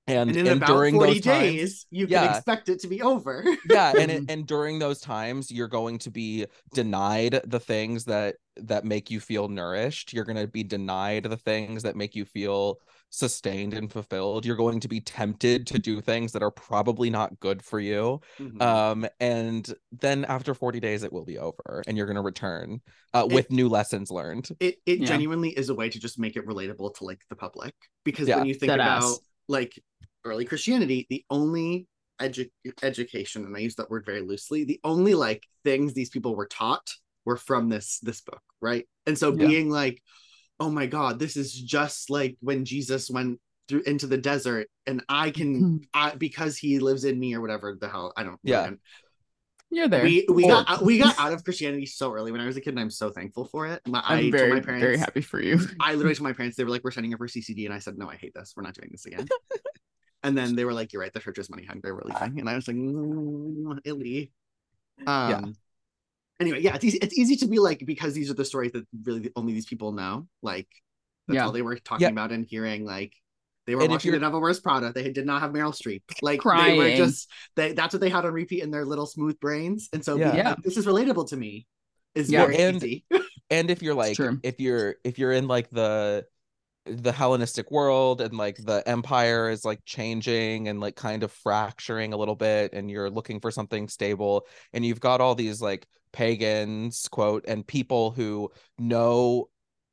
And, And in and about during forty those times, days, you can yeah. expect it to be over. yeah, and it, and during those times, you're going to be denied the things that that make you feel nourished. You're going to be denied the things that make you feel sustained and fulfilled. You're going to be tempted to do things that are probably not good for you. Mhm. Um, and then after forty days, it will be over, and you're going to return uh, with It- new lessons learned. It it Yeah. genuinely is a way to just make it relatable to like the public, because Yeah. when you think Dead about ass. like early Christianity, the only edu- education, and I use that word very loosely, the only like things these people were taught were from this this book, right? And so Yeah. being like, oh my God, this is just like when Jesus went through into the desert, and I can, I, because he lives in me or whatever the hell, I don't. Yeah. Again, You're there. we we Or- got we got out of Christianity so early when I was a kid, and I'm so thankful for it. My, I I'm told very, my parents, very happy for you. I literally told my parents, they were like, we're signing up for C C D, and I said, no, I hate this. We're not doing this again. And then they were like, you're right, the church is money hungry, we're leaving. And I was like, mm, illy. Um. Yeah. Anyway, yeah, it's easy. It's easy to be like, because these are the stories that really only these people know. Like that's Yeah. all they were talking Yeah. about and hearing. Like they were And if watching The you're- Devil Wears Prada. They did not have Meryl Streep. Like they Crying. were just they. That's what they had on repeat in their little smooth brains. And so, Yeah. being Yeah. like, this is relatable to me, is Yeah. very And- easy. And if you're like, true. if you're if you're in like the the Hellenistic world, and like the empire is like changing and like kind of fracturing a little bit, and you're looking for something stable, and you've got all these like pagans, quote, and people who know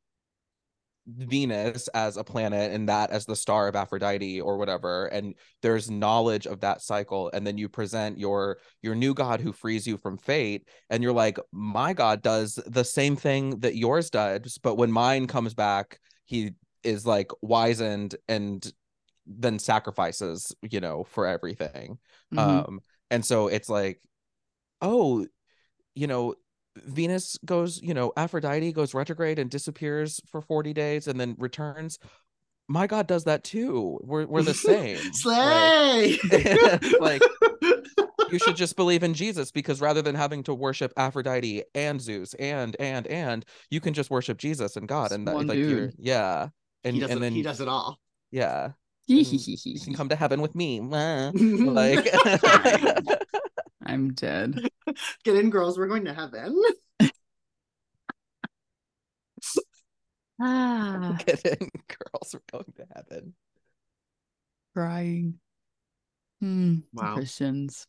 Venus as a planet and that as the star of Aphrodite or whatever, and there's knowledge of that cycle, and then you present your your new god who frees you from fate, and you're like, my god does the same thing that yours does, but when mine comes back, he is like wizened and then sacrifices, you know, for everything. Mhm. Um and so it's like, oh, you know, Venus goes, you know, Aphrodite goes retrograde and disappears for forty days and then returns. My god does that too. We're we're the same. Slay. Like, like, you should just believe in Jesus, because rather than having to worship Aphrodite and Zeus and and and you can just worship Jesus and God, Just and that, one like you're dude. yeah. And he does and it, then he does it all. yeah. And you can come to heaven with me. Mwah. Like I'm dead. Get in, girls. We're going to heaven. Ah, get in, girls, we're going to heaven. crying. Hmm. Wow. Christians.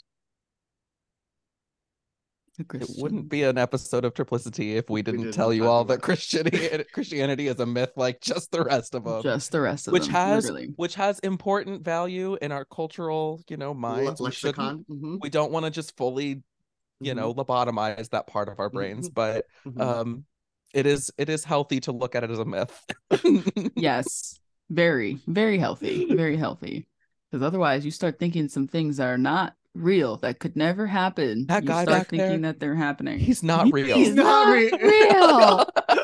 The It Christians. wouldn't be an episode of Triplicity if we didn't didn't tell you talk all about that Christianity Christianity is a myth like just the rest of them. Just the rest of which them. has literally. which has important value in our cultural, you know, Le- minds. We shouldn't lexicon. Mhm. we don't want to just fully, you know, lobotomize that part of our brains, but Mhm. um it is it is healthy to look at it as a myth. Yes. Very, very healthy. Very healthy. Because otherwise you start thinking some things that are not real, that could never happen. That you guy start back thinking there, that they're happening. He's not real. He's not re- real.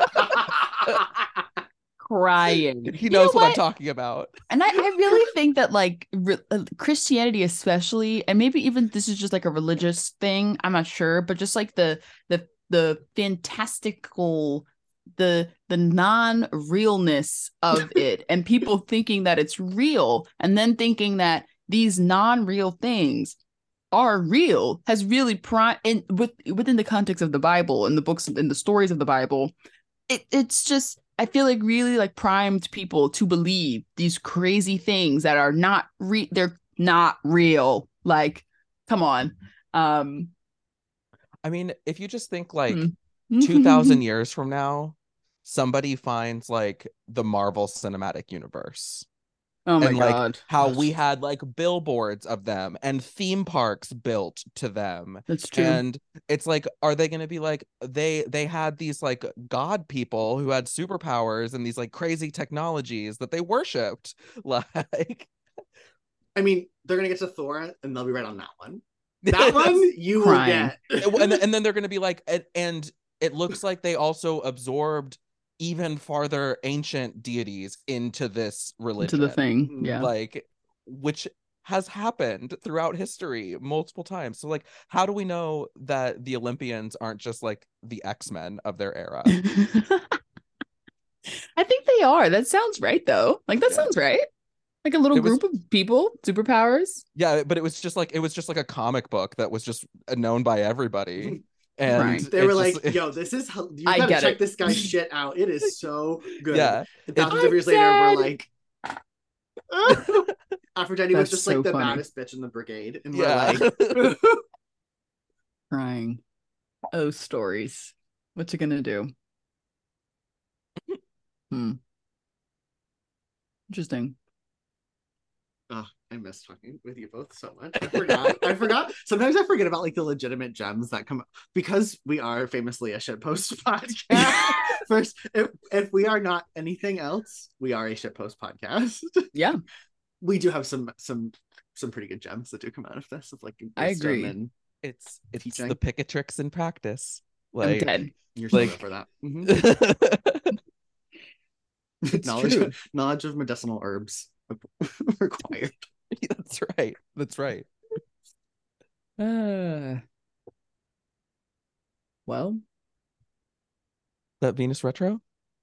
Crying. He You knows know what I'm talking about. And I, I really think that like re- uh, Christianity especially, and maybe even this is just like a religious thing, I'm not sure, but just like the the the fantastical, the the non-realness of it, and people thinking that it's real and then thinking that these non-real things are real has really prime in with within the context of the Bible and the books and the stories of the Bible. It it's just, I feel like really like primed people to believe these crazy things that are not re they're not real. Like, come on. Um I mean, if you just think like hmm. two thousand years from now, somebody finds like the Marvel Cinematic Universe. Oh my and like god. how we had like billboards of them and theme parks built to them. That's true. And it's like, are they going to be like, they they had these like god people who had superpowers and these like crazy technologies that they worshipped? Like, I mean, they're gonna get to Thor, and they'll be right on that one. That one you Crying. will get. and, and then they're going to be like, and, and it looks like they also absorbed even farther ancient deities into this religion. Into the thing. Mhm. Yeah. Like, which has happened throughout history multiple times. So like, how do we know that the Olympians aren't just like the X-Men of their era? I think they are. That sounds right though. Like that Yeah. sounds right. Like a little It was- group of people, superpowers. Yeah, but it was just like it was just like a comic book that was just known by everybody. And Right. They it were just- like, yo, this is hel- you I gotta get check it. this guy's shit out. It is so good. Yeah. And thousands I'm of years later, we're sad. like Aphrodite was That's just so like the funny. baddest bitch in the brigade. And Yeah. we're like Crying. Oh, stories. What you gonna do? Hmm. Interesting. oh, I miss talking with you both so much. I forgot. I forgot. Sometimes I forget about like the legitimate gems that come because we are famously a shitpost podcast. First, if, if we are not anything else, we are a shitpost podcast. Yeah, We do have some some some pretty good gems that do come out of this of like I wisdom agree. and it's it's Teaching. the Picatrix in practice. I'm Like dead. you're so Like- good for that. Mhm. It's knowledge true. of, knowledge of medicinal herbs required. That's right. That's right. Uh, well, That Venus retro?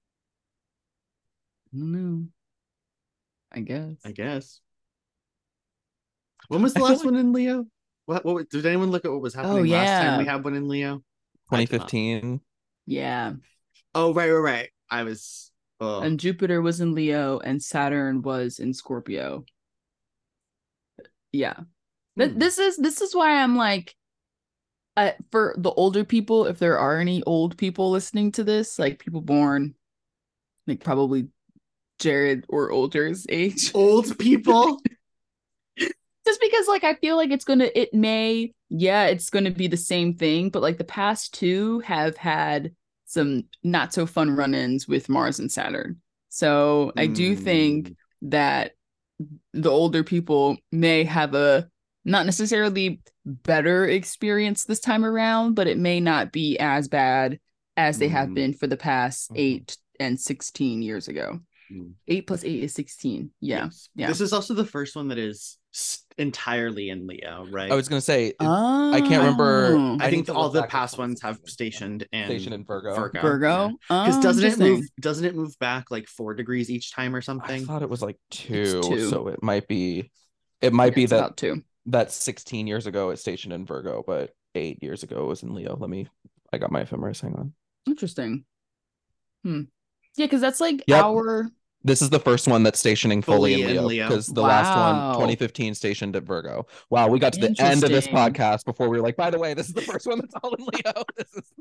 I don't know. I guess. I guess. When was the I feel last one in Leo? What, what did anyone look at what was happening Oh, last time yeah. we had one in Leo? I twenty did not. fifteen. Yeah. Oh, right, right, right. I was oh. And Jupiter was in Leo and Saturn was in Scorpio. Yeah. Th- Hmm. This is this is why I'm like uh, for the older people, if there are any old people listening to this, like people born like probably Jared or older's age. old people. Just because like I feel like it's gonna it may yeah it's gonna be the same thing, but like the past two have had some not so fun run-ins with Mars and Saturn, so I do think Mm. that the older people may have a not necessarily better experience this time around, but it may not be as bad as they have Mm. been for the past Mhm. eight and sixteen years ago. Mm. Eight plus eight is sixteen. Yeah. Yes. yeah. This is also the first one that is s- entirely in Leo, right? I was gonna say Oh, I can't remember- I I think need to all look the back at past ones have twenty sixteen. stationed in Stationed in Virgo. Virgo. Virgo. Because Oh, doesn't it move? interesting. Doesn't it move back like four degrees each time or I something? thought it was like two, two. so it might be it might Yeah, be it's that about two. that sixteen years ago it stationed in Virgo, but eight years ago it was in Leo. Let me I got my ephemeris, hang on. Interesting. Hmm. Yeah, because that's like Yep. our This is the first one that's stationing fully, Fully in in Leo Leo. because the last Wow. one, twenty fifteen, stationed at Virgo. Wow, we got to the end of this Interesting. podcast before we were like, by the way, this is the first one that's all in Leo. This is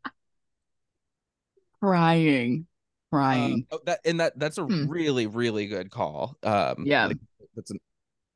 crying, crying. uh, oh, that and that that's a Hmm. really really good call. Um, Yeah. like, that's an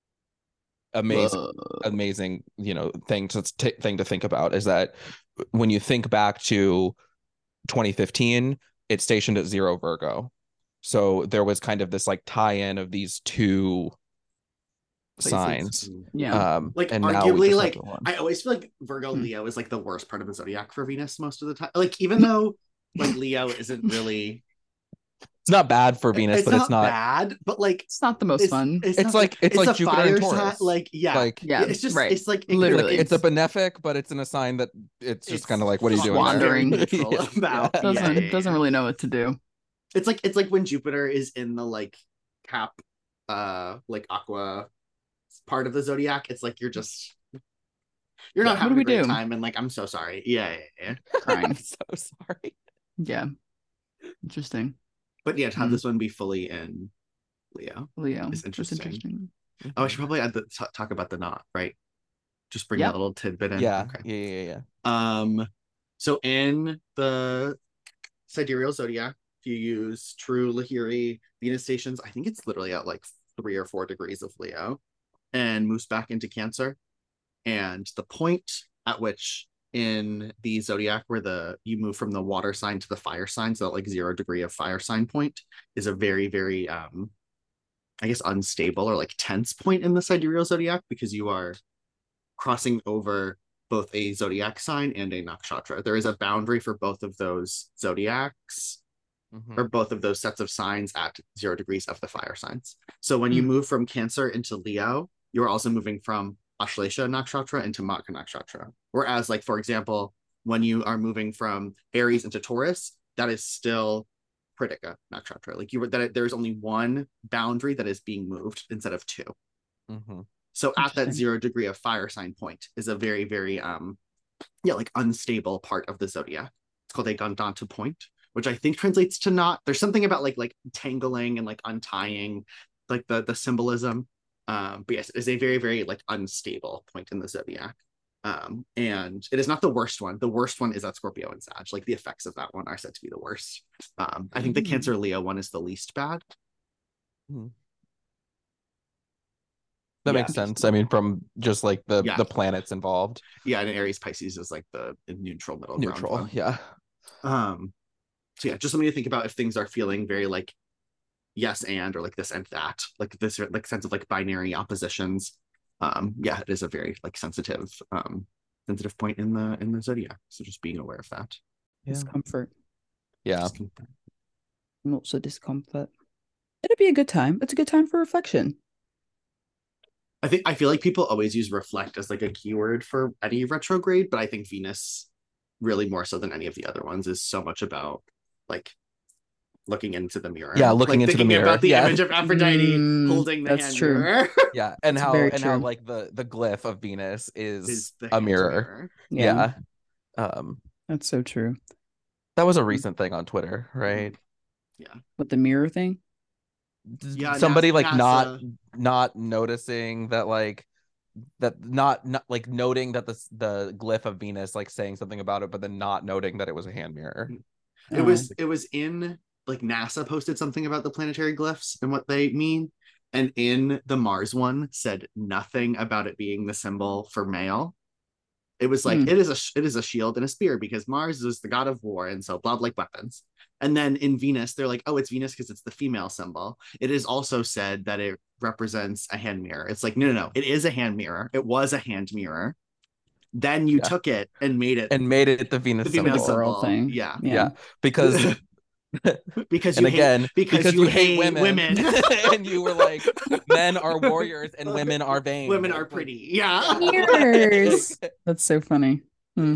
amazing Whoa. amazing you know thing to t- thing to think about is that when you think back to twenty fifteen, it's stationed at zero Virgo, so there was kind of this like tie-in of these two Places. signs. Mm. Yeah. Um, Like and now we arguably, just have like the one. I always feel like Virgo Hmm. Leo is like the worst part of the zodiac for Venus most of the time. Like even though like Leo isn't really It's not bad for Venus, it's but not it's not. bad, but like It's not the most it's, fun. It's, It's not- like- it's like a Jupiter fire and sign, Taurus. like yeah, Like Yeah, it's just right. it's like Literally. it's a benefic, but it's in a sign that it's just It's kind of like, what are you doing? wandering. there? Neutral Yeah. about- Yeah. doesn't yeah, yeah, doesn't yeah. really know what to do. It's like it's like when Jupiter is in the like Cap, uh, like Aqua part of the zodiac. It's like you're just you're not What having do a we great do? time, and like I'm so sorry. Yeah, yeah, yeah. I'm Crying. so sorry. Yeah. Interesting. But yeah, to have Hmm. this one be fully in Leo. Leo. It's That's interesting. interesting. Oh, I should probably add the t- talk about the knot, right? Just bring Yep. that little tidbit in. Yeah, Okay. yeah, yeah, yeah. Um, so in the sidereal zodiac, if you use true Lahiri Venus stations, I think it's literally at like three or four degrees of Leo and moves back into Cancer. And the point at which in the zodiac where the you move from the water sign to the fire sign, so that like zero degree of fire sign point is a very, very um I guess unstable or like tense point in the sidereal zodiac because you are crossing over both a zodiac sign and a nakshatra. There is a boundary for both of those zodiacs Mhm. or both of those sets of signs at zero degrees of the fire signs. So when you Mm. move from Cancer into Leo, you're also moving from Ashlesha nakshatra into Matka nakshatra. Whereas, like for example, when you are moving from Aries into Taurus, that is still Pritika Nakshatra. Like you were that there's only one boundary that is being moved instead of two. Mm-hmm. So at that zero degree of fire sign point is a very, very um yeah, like unstable part of the zodiac. It's called a Gandanta point, which I think translates to not. There's something about like like tangling and like untying, like the the symbolism. Um, but yes, it is a very, very like unstable point in the zodiac. Um, and it is not the worst one. The worst one is at Scorpio and Sag. Like the effects of that one are said to be the worst. Um, I think the Cancer Leo one is the least bad. Mm-hmm. That Yeah, makes sense. I mean, from just like the yeah. the planets involved. Yeah, and Aries Pisces is like the neutral middle ground Neutral, one. yeah. Um, so yeah, just something to think about if things are feeling very like yes and or like this and that, like this like sense of like binary oppositions. Um, yeah, it is a very like sensitive, um, sensitive point in the in the zodiac. So just being aware of that. Yeah. Discomfort. Yeah. Discomfort. Also discomfort. It'll be a good time. It's a good time for reflection. I think I feel like people always use reflect as like a keyword for any retrograde, but I think Venus really more so than any of the other ones is so much about like looking into the mirror. Yeah, looking like, into the mirror. About the yeah. image of Aphrodite mm, holding the that's hand true. mirror. Yeah, and that's how very and true. how like the the glyph of Venus is, is the a mirror. mirror. Yeah. yeah. Um, that's so true. That was a recent thing on Twitter, right? Yeah. With the mirror thing? Yeah, Somebody NASA, like NASA. not not noticing that like that not not like noting that the the glyph of Venus like saying something about it, but then not noting that it was a hand mirror. It Oh. was it was in like NASA posted something about the planetary glyphs and what they mean, and in the Mars one said nothing about it being the symbol for male. It was like Mm. it is a it is a shield and a spear because Mars is the god of war and so blah like weapons. And then in Venus, they're like, oh, it's Venus because it's the female symbol. It is also said that it represents a hand mirror. It's like, no, no, no. It is a hand mirror. It was a hand mirror. Then you Yeah. took it and made it and made it the Venus the female symbol. girl symbol. thing. Yeah. Yeah. Yeah, because because and you again hate, because, because you, you hate, hate women, women. and you were like, men are warriors and women are vain. Women Like, are pretty. Yeah. Mirrors. That's so funny. Hmm.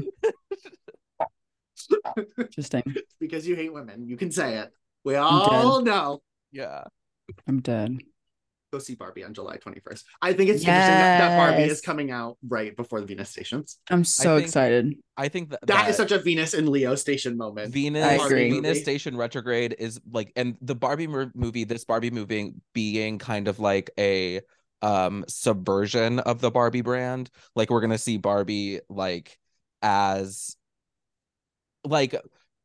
Interesting. Because you hate women. You can say it. We all know. Yeah. I'm dead. Go see Barbie on July twenty-first. I think it's interesting that, that Barbie is Yes. coming out right before the Venus stations. I'm so think- excited. I think that That is such a Venus and Leo station moment. Venus, I agree. Venus Station retrograde is like, and the Barbie mo- movie, this Barbie movie being kind of like a um subversion of the Barbie brand. Like we're gonna see Barbie like as like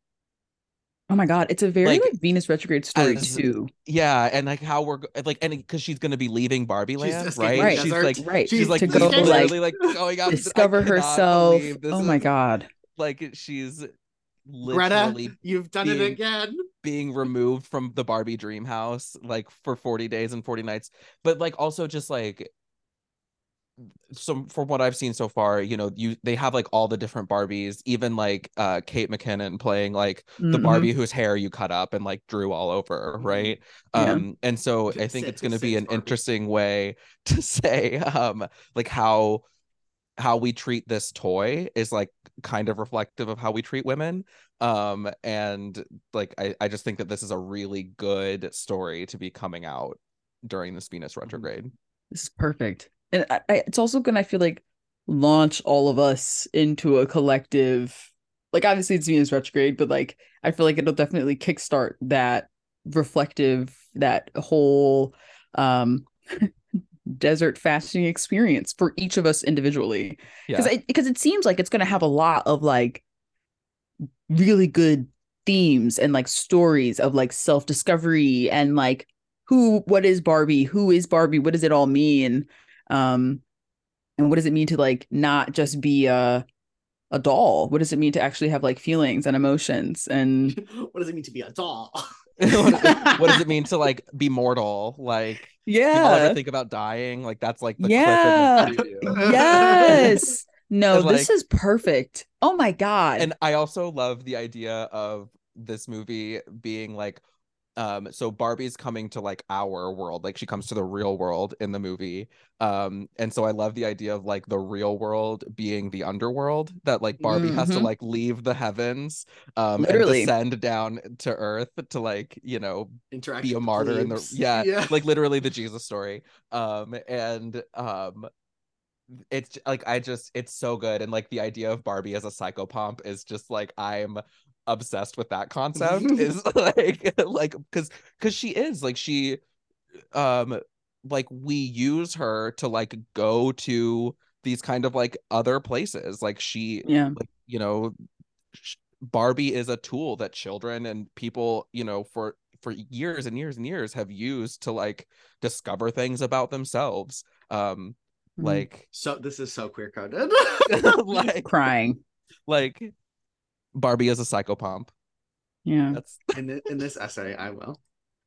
Oh my god, it's a very Like, like, Venus retrograde story as- too. yeah, and like how we're go- like and because she's gonna be leaving Barbie She's land, escaping right? the She's desert. like Right. She's she's like to go literally like like going out. discover I cannot herself. believe this Oh my is- god. Like she's Greta, literally you've done it being- again. being removed from the Barbie dream house like for forty days and forty nights, but like also just like so from what I've seen so far, you know, you they have like all the different Barbies, even like uh Kate McKinnon playing like the Mhm. Barbie whose hair you cut up and like drew all over, right? Yeah. Um and so I think Sid- it's going to be Sid's an Barbie. interesting way to say um like how how we treat this toy is like kind of reflective of how we treat women. Um and like I, I just think that this is a really good story to be coming out during this Venus retrograde. This is perfect. And I, I, it's also gonna, I feel like, launch all of us into a collective, like obviously it's Venus retrograde, but like I feel like it'll definitely kickstart that reflective, that whole um desert fasting experience for each of us individually. Because Yeah. I because it seems like it's gonna have a lot of like really good themes and like stories of like self-discovery and like who what is Barbie, who is Barbie, what does it all mean, um and what does it mean to like not just be a a doll, what does it mean to actually have like feelings and emotions, and What does it mean to be a doll? what, what does it mean to like be mortal? Like people yeah ever think about dying? Like that's like the Yeah. clip in the preview. yes no And, this like- is perfect. Oh my god. And I also love the idea of this movie being like Um, so Barbie's coming to like our world, like she comes to the real world in the movie. Um, and so I love the idea of like the real world being the underworld, that like Barbie has to Mhm. like leave the heavens, um, and Literally. descend down to Earth to like, you know, Interact be a with the martyr in the plebes. yeah, Yeah. like literally the Jesus story. Um, and um it's j- like I just it's so good, and like the idea of Barbie as a psychopomp is just like I'm obsessed with that concept is like like because because she is like she um like we use her to like go to these kind of like other places, like she Yeah. like you know sh- Barbie is a tool that children and people, you know, for for years and years and years have used to like discover things about themselves. Um Mhm. like So this is so queer coded. like Crying. like Barbie is a psychopomp. Yeah. That's in, the, in this essay, I will.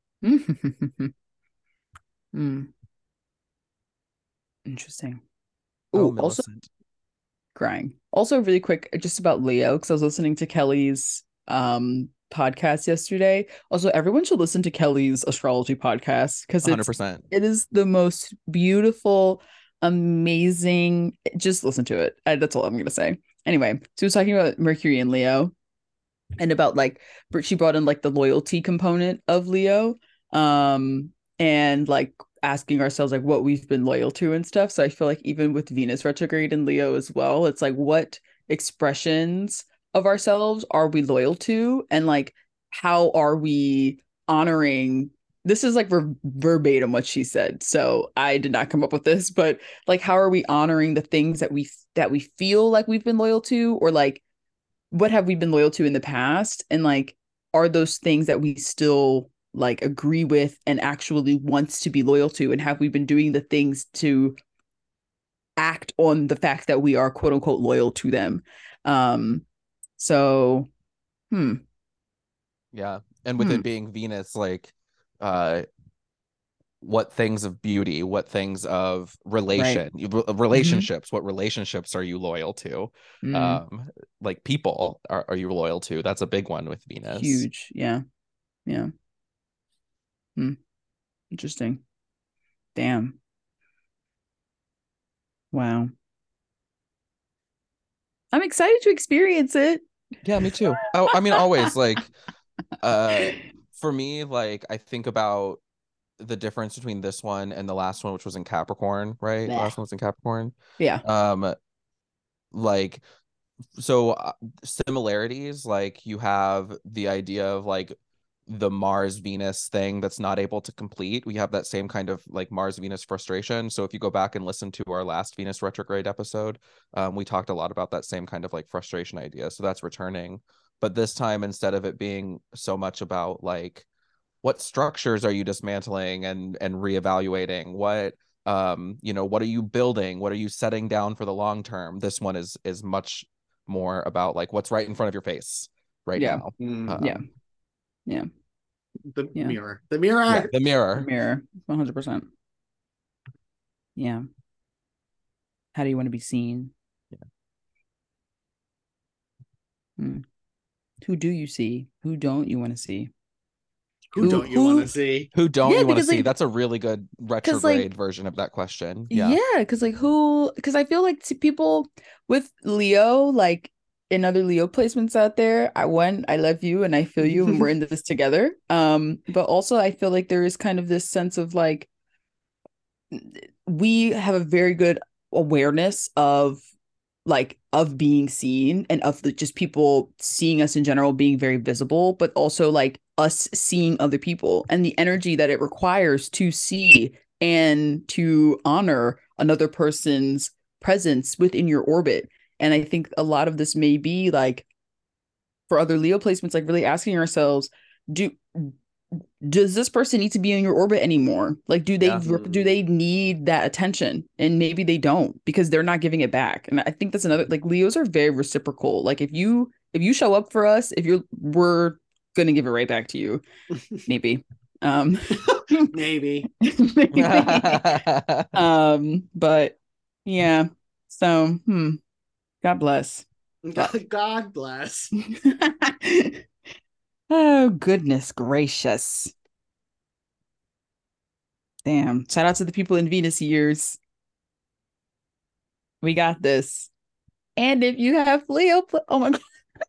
Mm. Interesting. oh Oh, also Millicent. crying. Also, really quick, just about Leo, because I was listening to Kelly's um podcast yesterday. Also, everyone should listen to Kelly's astrology podcast because it's one hundred percent. it is the most beautiful, amazing. Just listen to it. I, that's all I'm gonna say. Anyway, so he was talking about Mercury and Leo and about like she brought in like the loyalty component of Leo, um and like asking ourselves like what we've been loyal to and stuff. So I feel like even with Venus retrograde in Leo as well, it's like what expressions of ourselves are we loyal to, and like how are we honoring, this is like ver- verbatim what she said, so I did not come up with this, but like how are we honoring the things that we that we feel like we've been loyal to, or like what have we been loyal to in the past, and like are those things that we still like agree with and actually wants to be loyal to, and have we been doing the things to act on the fact that we are quote unquote loyal to them. um so hmm Yeah. And with hmm it being Venus, like uh what things of beauty, what things of right. relation, you- Mm-hmm. relationships, what relationships are you loyal to? Mm, Um, like people are, are you loyal to? That's a big one with Venus. huge. Yeah. Yeah. Hmm. Interesting. Damn. Wow. I'm excited to experience it. Yeah, me too. I, I mean, always like uh for me, like I think about the difference between this one and the last one, which was in Capricorn, right? The Blech. last one was in Capricorn. Yeah. Um, like so uh, similarities, like you have the idea of like the Mars Venus thing that's not able to complete. We have that same kind of like Mars Venus frustration. So if you go back and listen to our last Venus retrograde episode, um, we talked a lot about that same kind of like frustration idea. So that's returning. But this time, instead of it being so much about like what structures are you dismantling and and reevaluating, what um you know what are you building, what are you setting down for the long term, this one is is much more about like what's right in front of your face right Yeah. now. Mm, Yeah. um Yeah. the Yeah. mirror. The yeah, mirror. the The mirror. mirror. one hundred percent. Yeah. How do you want to be seen? Hmm. Who do you see? Who don't you want to see? Who Who don't you want to who see? Who don't yeah, you want to because see? like That's a really good because retrograde like version of that question. Yeah. yeah, because like who, because I feel like see, people with Leo, like in other Leo placements out there, I one, I love you and I feel you and we're in this together. Um, but also I feel like there is kind of this sense of like we have a very good awareness of like of being seen and of the just people seeing us in general being very visible, but also like us seeing other people and the energy that it requires to see and to honor another person's presence within your orbit. And I think a lot of this may be like for other Leo placements, like really asking ourselves, do does this person need to be in your orbit anymore? Like, do they Yeah. do they need that attention? And maybe they don't because they're not giving it back. And I think that's another, like Leos are very reciprocal. Like if you if you show up for us, if you're we're gonna give it right back to you. Maybe. Um Maybe. maybe. Um, but yeah. So hmm, God bless. God. God, God bless. Oh goodness gracious. Damn. Shout out to the people in Venus years. We got this. And if you have Leo, pl- oh my god.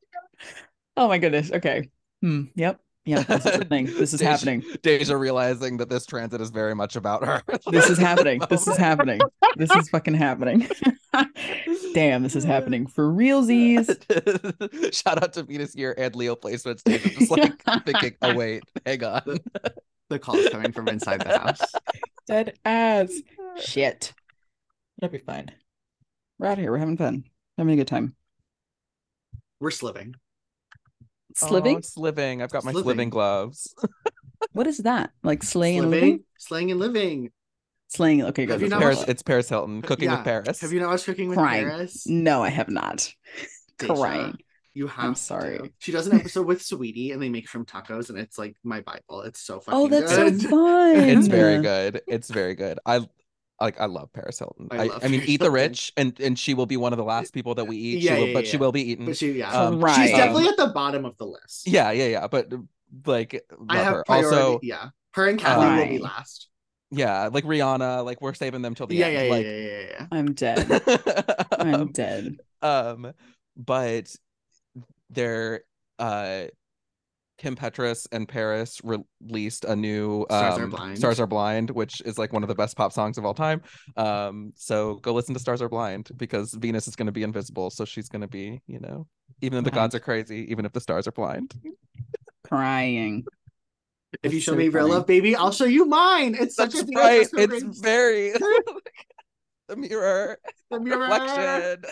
Oh my goodness. Okay. Hmm. Yep. Yep. This is the thing. This is Deja, happening. Deja realizing that this transit is very much about her. This is happening. This is happening. This is fucking happening. Damn, this is happening for realsies. Shout out to Venus Year and Leo placements. Deja just like thinking, oh wait, hang on. The, the call is coming from inside the house. Dead ass. Shit. It'll be fine. We're out here. We're having fun. Having a good time. We're sliving. Sliving? Oh, sliving. I've got my Sliving. sliving gloves. What is that? Like slaying and Sliving, living? slaying and living. Slaying. Okay, good. Have you That's not what I Paris, watched- thought. it's Paris Hilton. Cooking Yeah. with Paris. Have you not watched Cooking with Crying. Paris? No, I have not. Deja, Crying. You have I'm to. sorry. She does an episode with Sweetie and they make shrimp tacos and it's like my Bible. It's so fucking Oh, that's good. so fun. It's very good. It's very good. I like I love Paris Hilton. I I, love I, mean Paris eat the Hilton. rich and and she will be one of the last people that we eat. Yeah, she will, yeah, but yeah. she will be eaten. But she, yeah. Um, Right. She's definitely um, at the bottom of the list. yeah, yeah, yeah. But like love I have her. priority. Also, yeah. Her and Kathy will be Right. last. yeah, like Rihanna, like we're saving them till the Yeah, end. yeah, yeah, like yeah, yeah, yeah. I'm dead. I'm um, dead. um, but they're uh Kim Petras and Paris released a new um, Stars Are Blind. Stars Are Blind, which is like one of the best pop songs of all time. Um, so go listen to Stars Are Blind because Venus is going to be invisible. So she's going to be, you know, even if the Right. gods are crazy, even if the stars are blind. Crying. If you That's show so me real funny. love, baby, I'll show you mine. It's such That's a right. Venus It's reference. very the mirror, The mirror. reflection.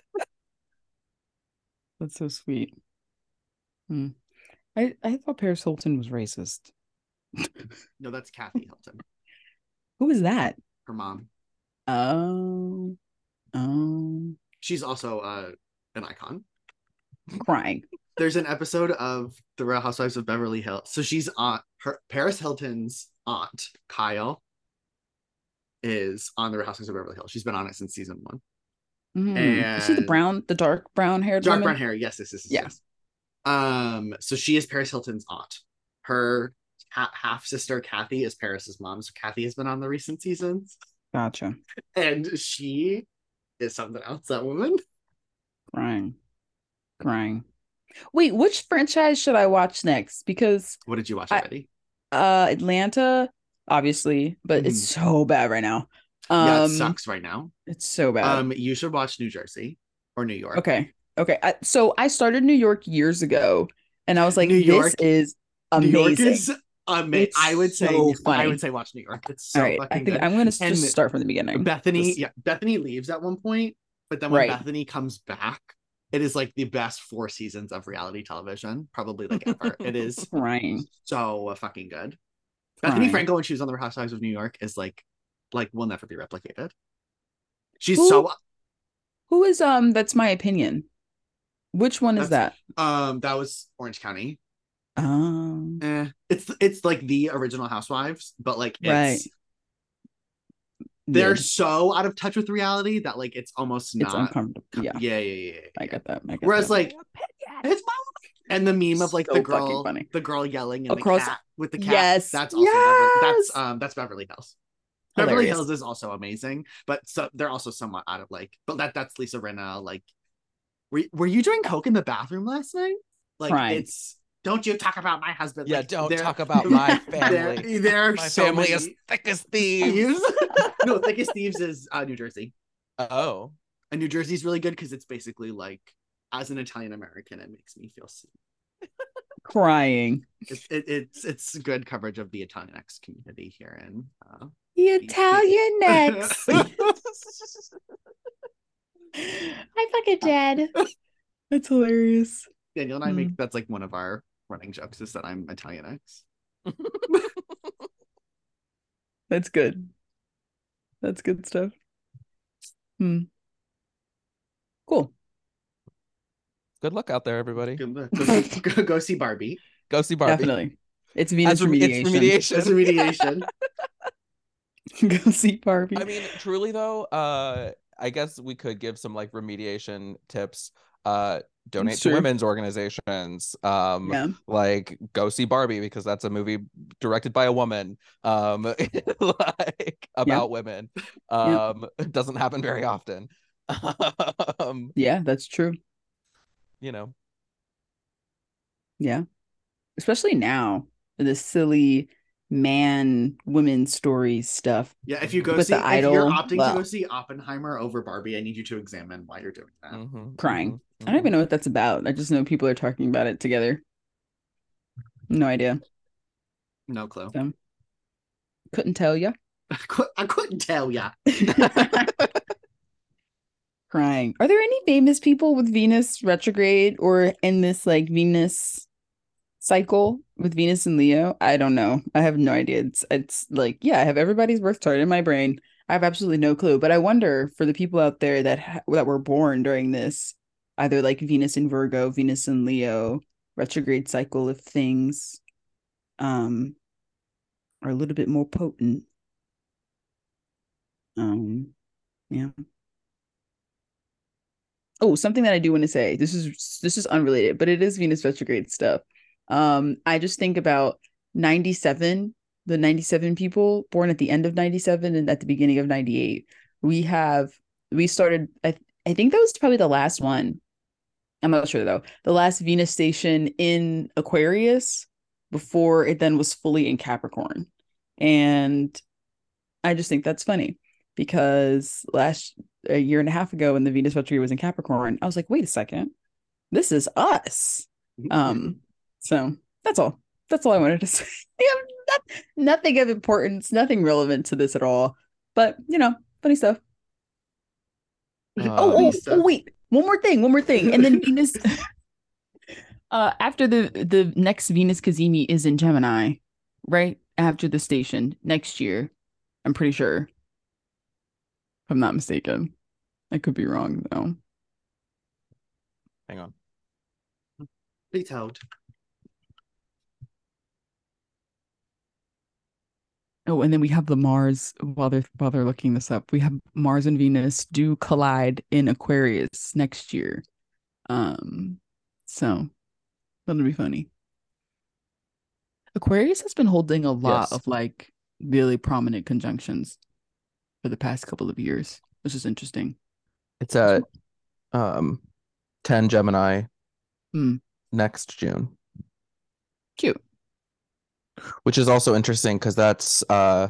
That's so sweet. Hmm. I, I thought Paris Hilton was racist. No, that's Kathy Hilton, Who is that? her mom. Oh, oh, She's also uh, an icon. crying. There's an episode of The Real Housewives of Beverly Hills. So she's aunt, her Paris Hilton's aunt, Kyle, is on The Real Housewives of Beverly Hills. She's been on it since season one. Mm. Is she the And- brown, the dark brown haired Dark woman? brown hair. Yes, yes, yes, yes, Yeah. yes. Um, so she is Paris Hilton's aunt. Her ha- half sister Kathy is Paris's mom. So Kathy has been on the recent seasons, Gotcha. and she is something else. That woman. Crying. Crying. Wait, which franchise should I watch next? Because What did you watch I- already? uh Atlanta, obviously, but it's so bad right now. Um yeah, it sucks right now. it's so bad. Um, you should watch New Jersey or New York. Okay. Okay. I, so I started New York years ago and I was like, New this York- is New York amazing. is amazing. It's I would say. so I funny. would say watch New York. It's so All right. fucking I think good. I'm gonna And just start from the beginning. Bethany, Just- yeah, Bethany leaves at one point, but then when Right. Bethany comes back, it is like the best four seasons of reality television, probably like ever. It is Crying. so fucking good. Bethany Crying. Frankel when she was on the Real Housewives of New York is like, like will never be replicated. She's Who- so Who is um that's my opinion. Which one is that? um that was Orange County. Um Eh, it's it's like the original Housewives, but like it's Right. they're mid. so out of touch with reality that like it's almost It's not. uncomfortable. Yeah, yeah, yeah, yeah. yeah, I yeah. get that. I get Whereas that. like it's my and the meme of like So the fucking girl, funny. the girl yelling and Across- the cat with the cat. Yes, that's also Beverly, that's yes! um that's Beverly Hills. Beverly Hilarious. Hills is also amazing, but so they're also somewhat out of like. But that that's Lisa Rinna. Like, were were you doing coke in the bathroom last night? Like Crying. it's don't you talk about my husband? Yeah, Like, don't there- talk about my there- family. There are My so family many is thick as thieves. thieves. No, Thickest Thieves is uh, New Jersey. Oh, And New Jersey's really good because it's basically like, as an Italian American, it makes me feel seen. Crying. It's it, it's it's good coverage of the Italian X community here in. Uh, The Italian next. I fucking dead. That's hilarious. Daniel and I Hmm. make that's like one of our running jokes is that I'm Italian X. That's good. That's good stuff. Hmm. Cool. good luck out there, everybody. Go, go, go, go see Barbie. Go see Barbie. Definitely. It's Venus As rem- remediation. it's remediation. That's remediation. Go see Barbie. I mean, truly though, uh, I guess we could give some like remediation tips. Uh, donate It's to true. women's organizations. Um, Yeah. like go see Barbie because that's a movie directed by a woman. Um, like about women. Um, it doesn't happen very often. Um, Yeah, that's true. you know, Yeah. Especially now, this silly man women stories stuff Yeah, if you go with see, the if you're idol. opting to go Well, see Oppenheimer over Barbie, I need you to examine why you're doing that. mhm, crying. mhm, I don't even mhm. know what that's about. I just know people are talking about it together. No idea. No clue. So couldn't tell you. I, cou- I couldn't tell ya. Crying. Are there any famous people with Venus retrograde or in this like Venus cycle with Venus and Leo? I don't know. I have no idea. It's it's like, yeah, I have everybody's birth chart in my brain. I have absolutely no clue. But I wonder for the people out there that ha- that were born during this, either like Venus in Virgo, Venus in Leo retrograde cycle, if things um are a little bit more potent. Um, yeah. Oh, something that I do want to say. This is this is unrelated, but it is Venus retrograde stuff. Um, I just think about ninety-seven, the ninety-seven people born at the end of ninety-seven and at the beginning of ninety-eight. We have we started I I think that was probably the last one. I'm not sure though. The last Venus station in Aquarius before it then was fully in Capricorn. And I just think that's funny because last a year and a half ago when the Venus retrograde was in Capricorn, I was like, wait a second, this is us. Um, so that's all. That's all I wanted to say. Not, nothing of importance, nothing relevant to this at all. But you know, funny stuff. Oh, Um, oh, oh, wait, one more thing, one more thing, and then Venus. uh, after the the next Venus Cazimi is in Gemini, right after the station next year. I'm pretty sure. If I'm not mistaken. I could be wrong though. hang on. Be told. Oh, and then we have the Mars while they're while they're looking this up. We have Mars and Venus do collide in Aquarius next year. Um, so that'll be funny. Aquarius has been holding a lot Yes. of like really prominent conjunctions for the past couple of years, which is interesting. It's at um ten Gemini Hmm. next June, Cute. which is also interesting because that's uh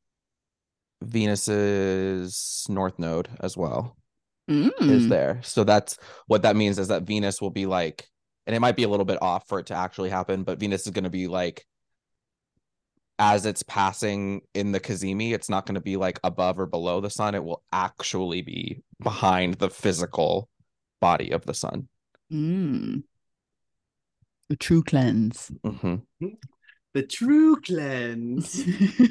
Venus's north node as well is Mm. there. So that's what that means is that Venus will be like, and it might be a little bit off for it to actually happen, but Venus is going to be like, as it's passing in the Cazimi, it's not going to be like above or below the sun. It will actually be behind the physical body of the sun. Mm. The true cleanse. Mm-hmm. The true cleanse.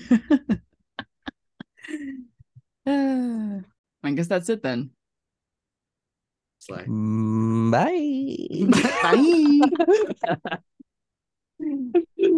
uh, I guess that's it then. Slay. Bye. Bye.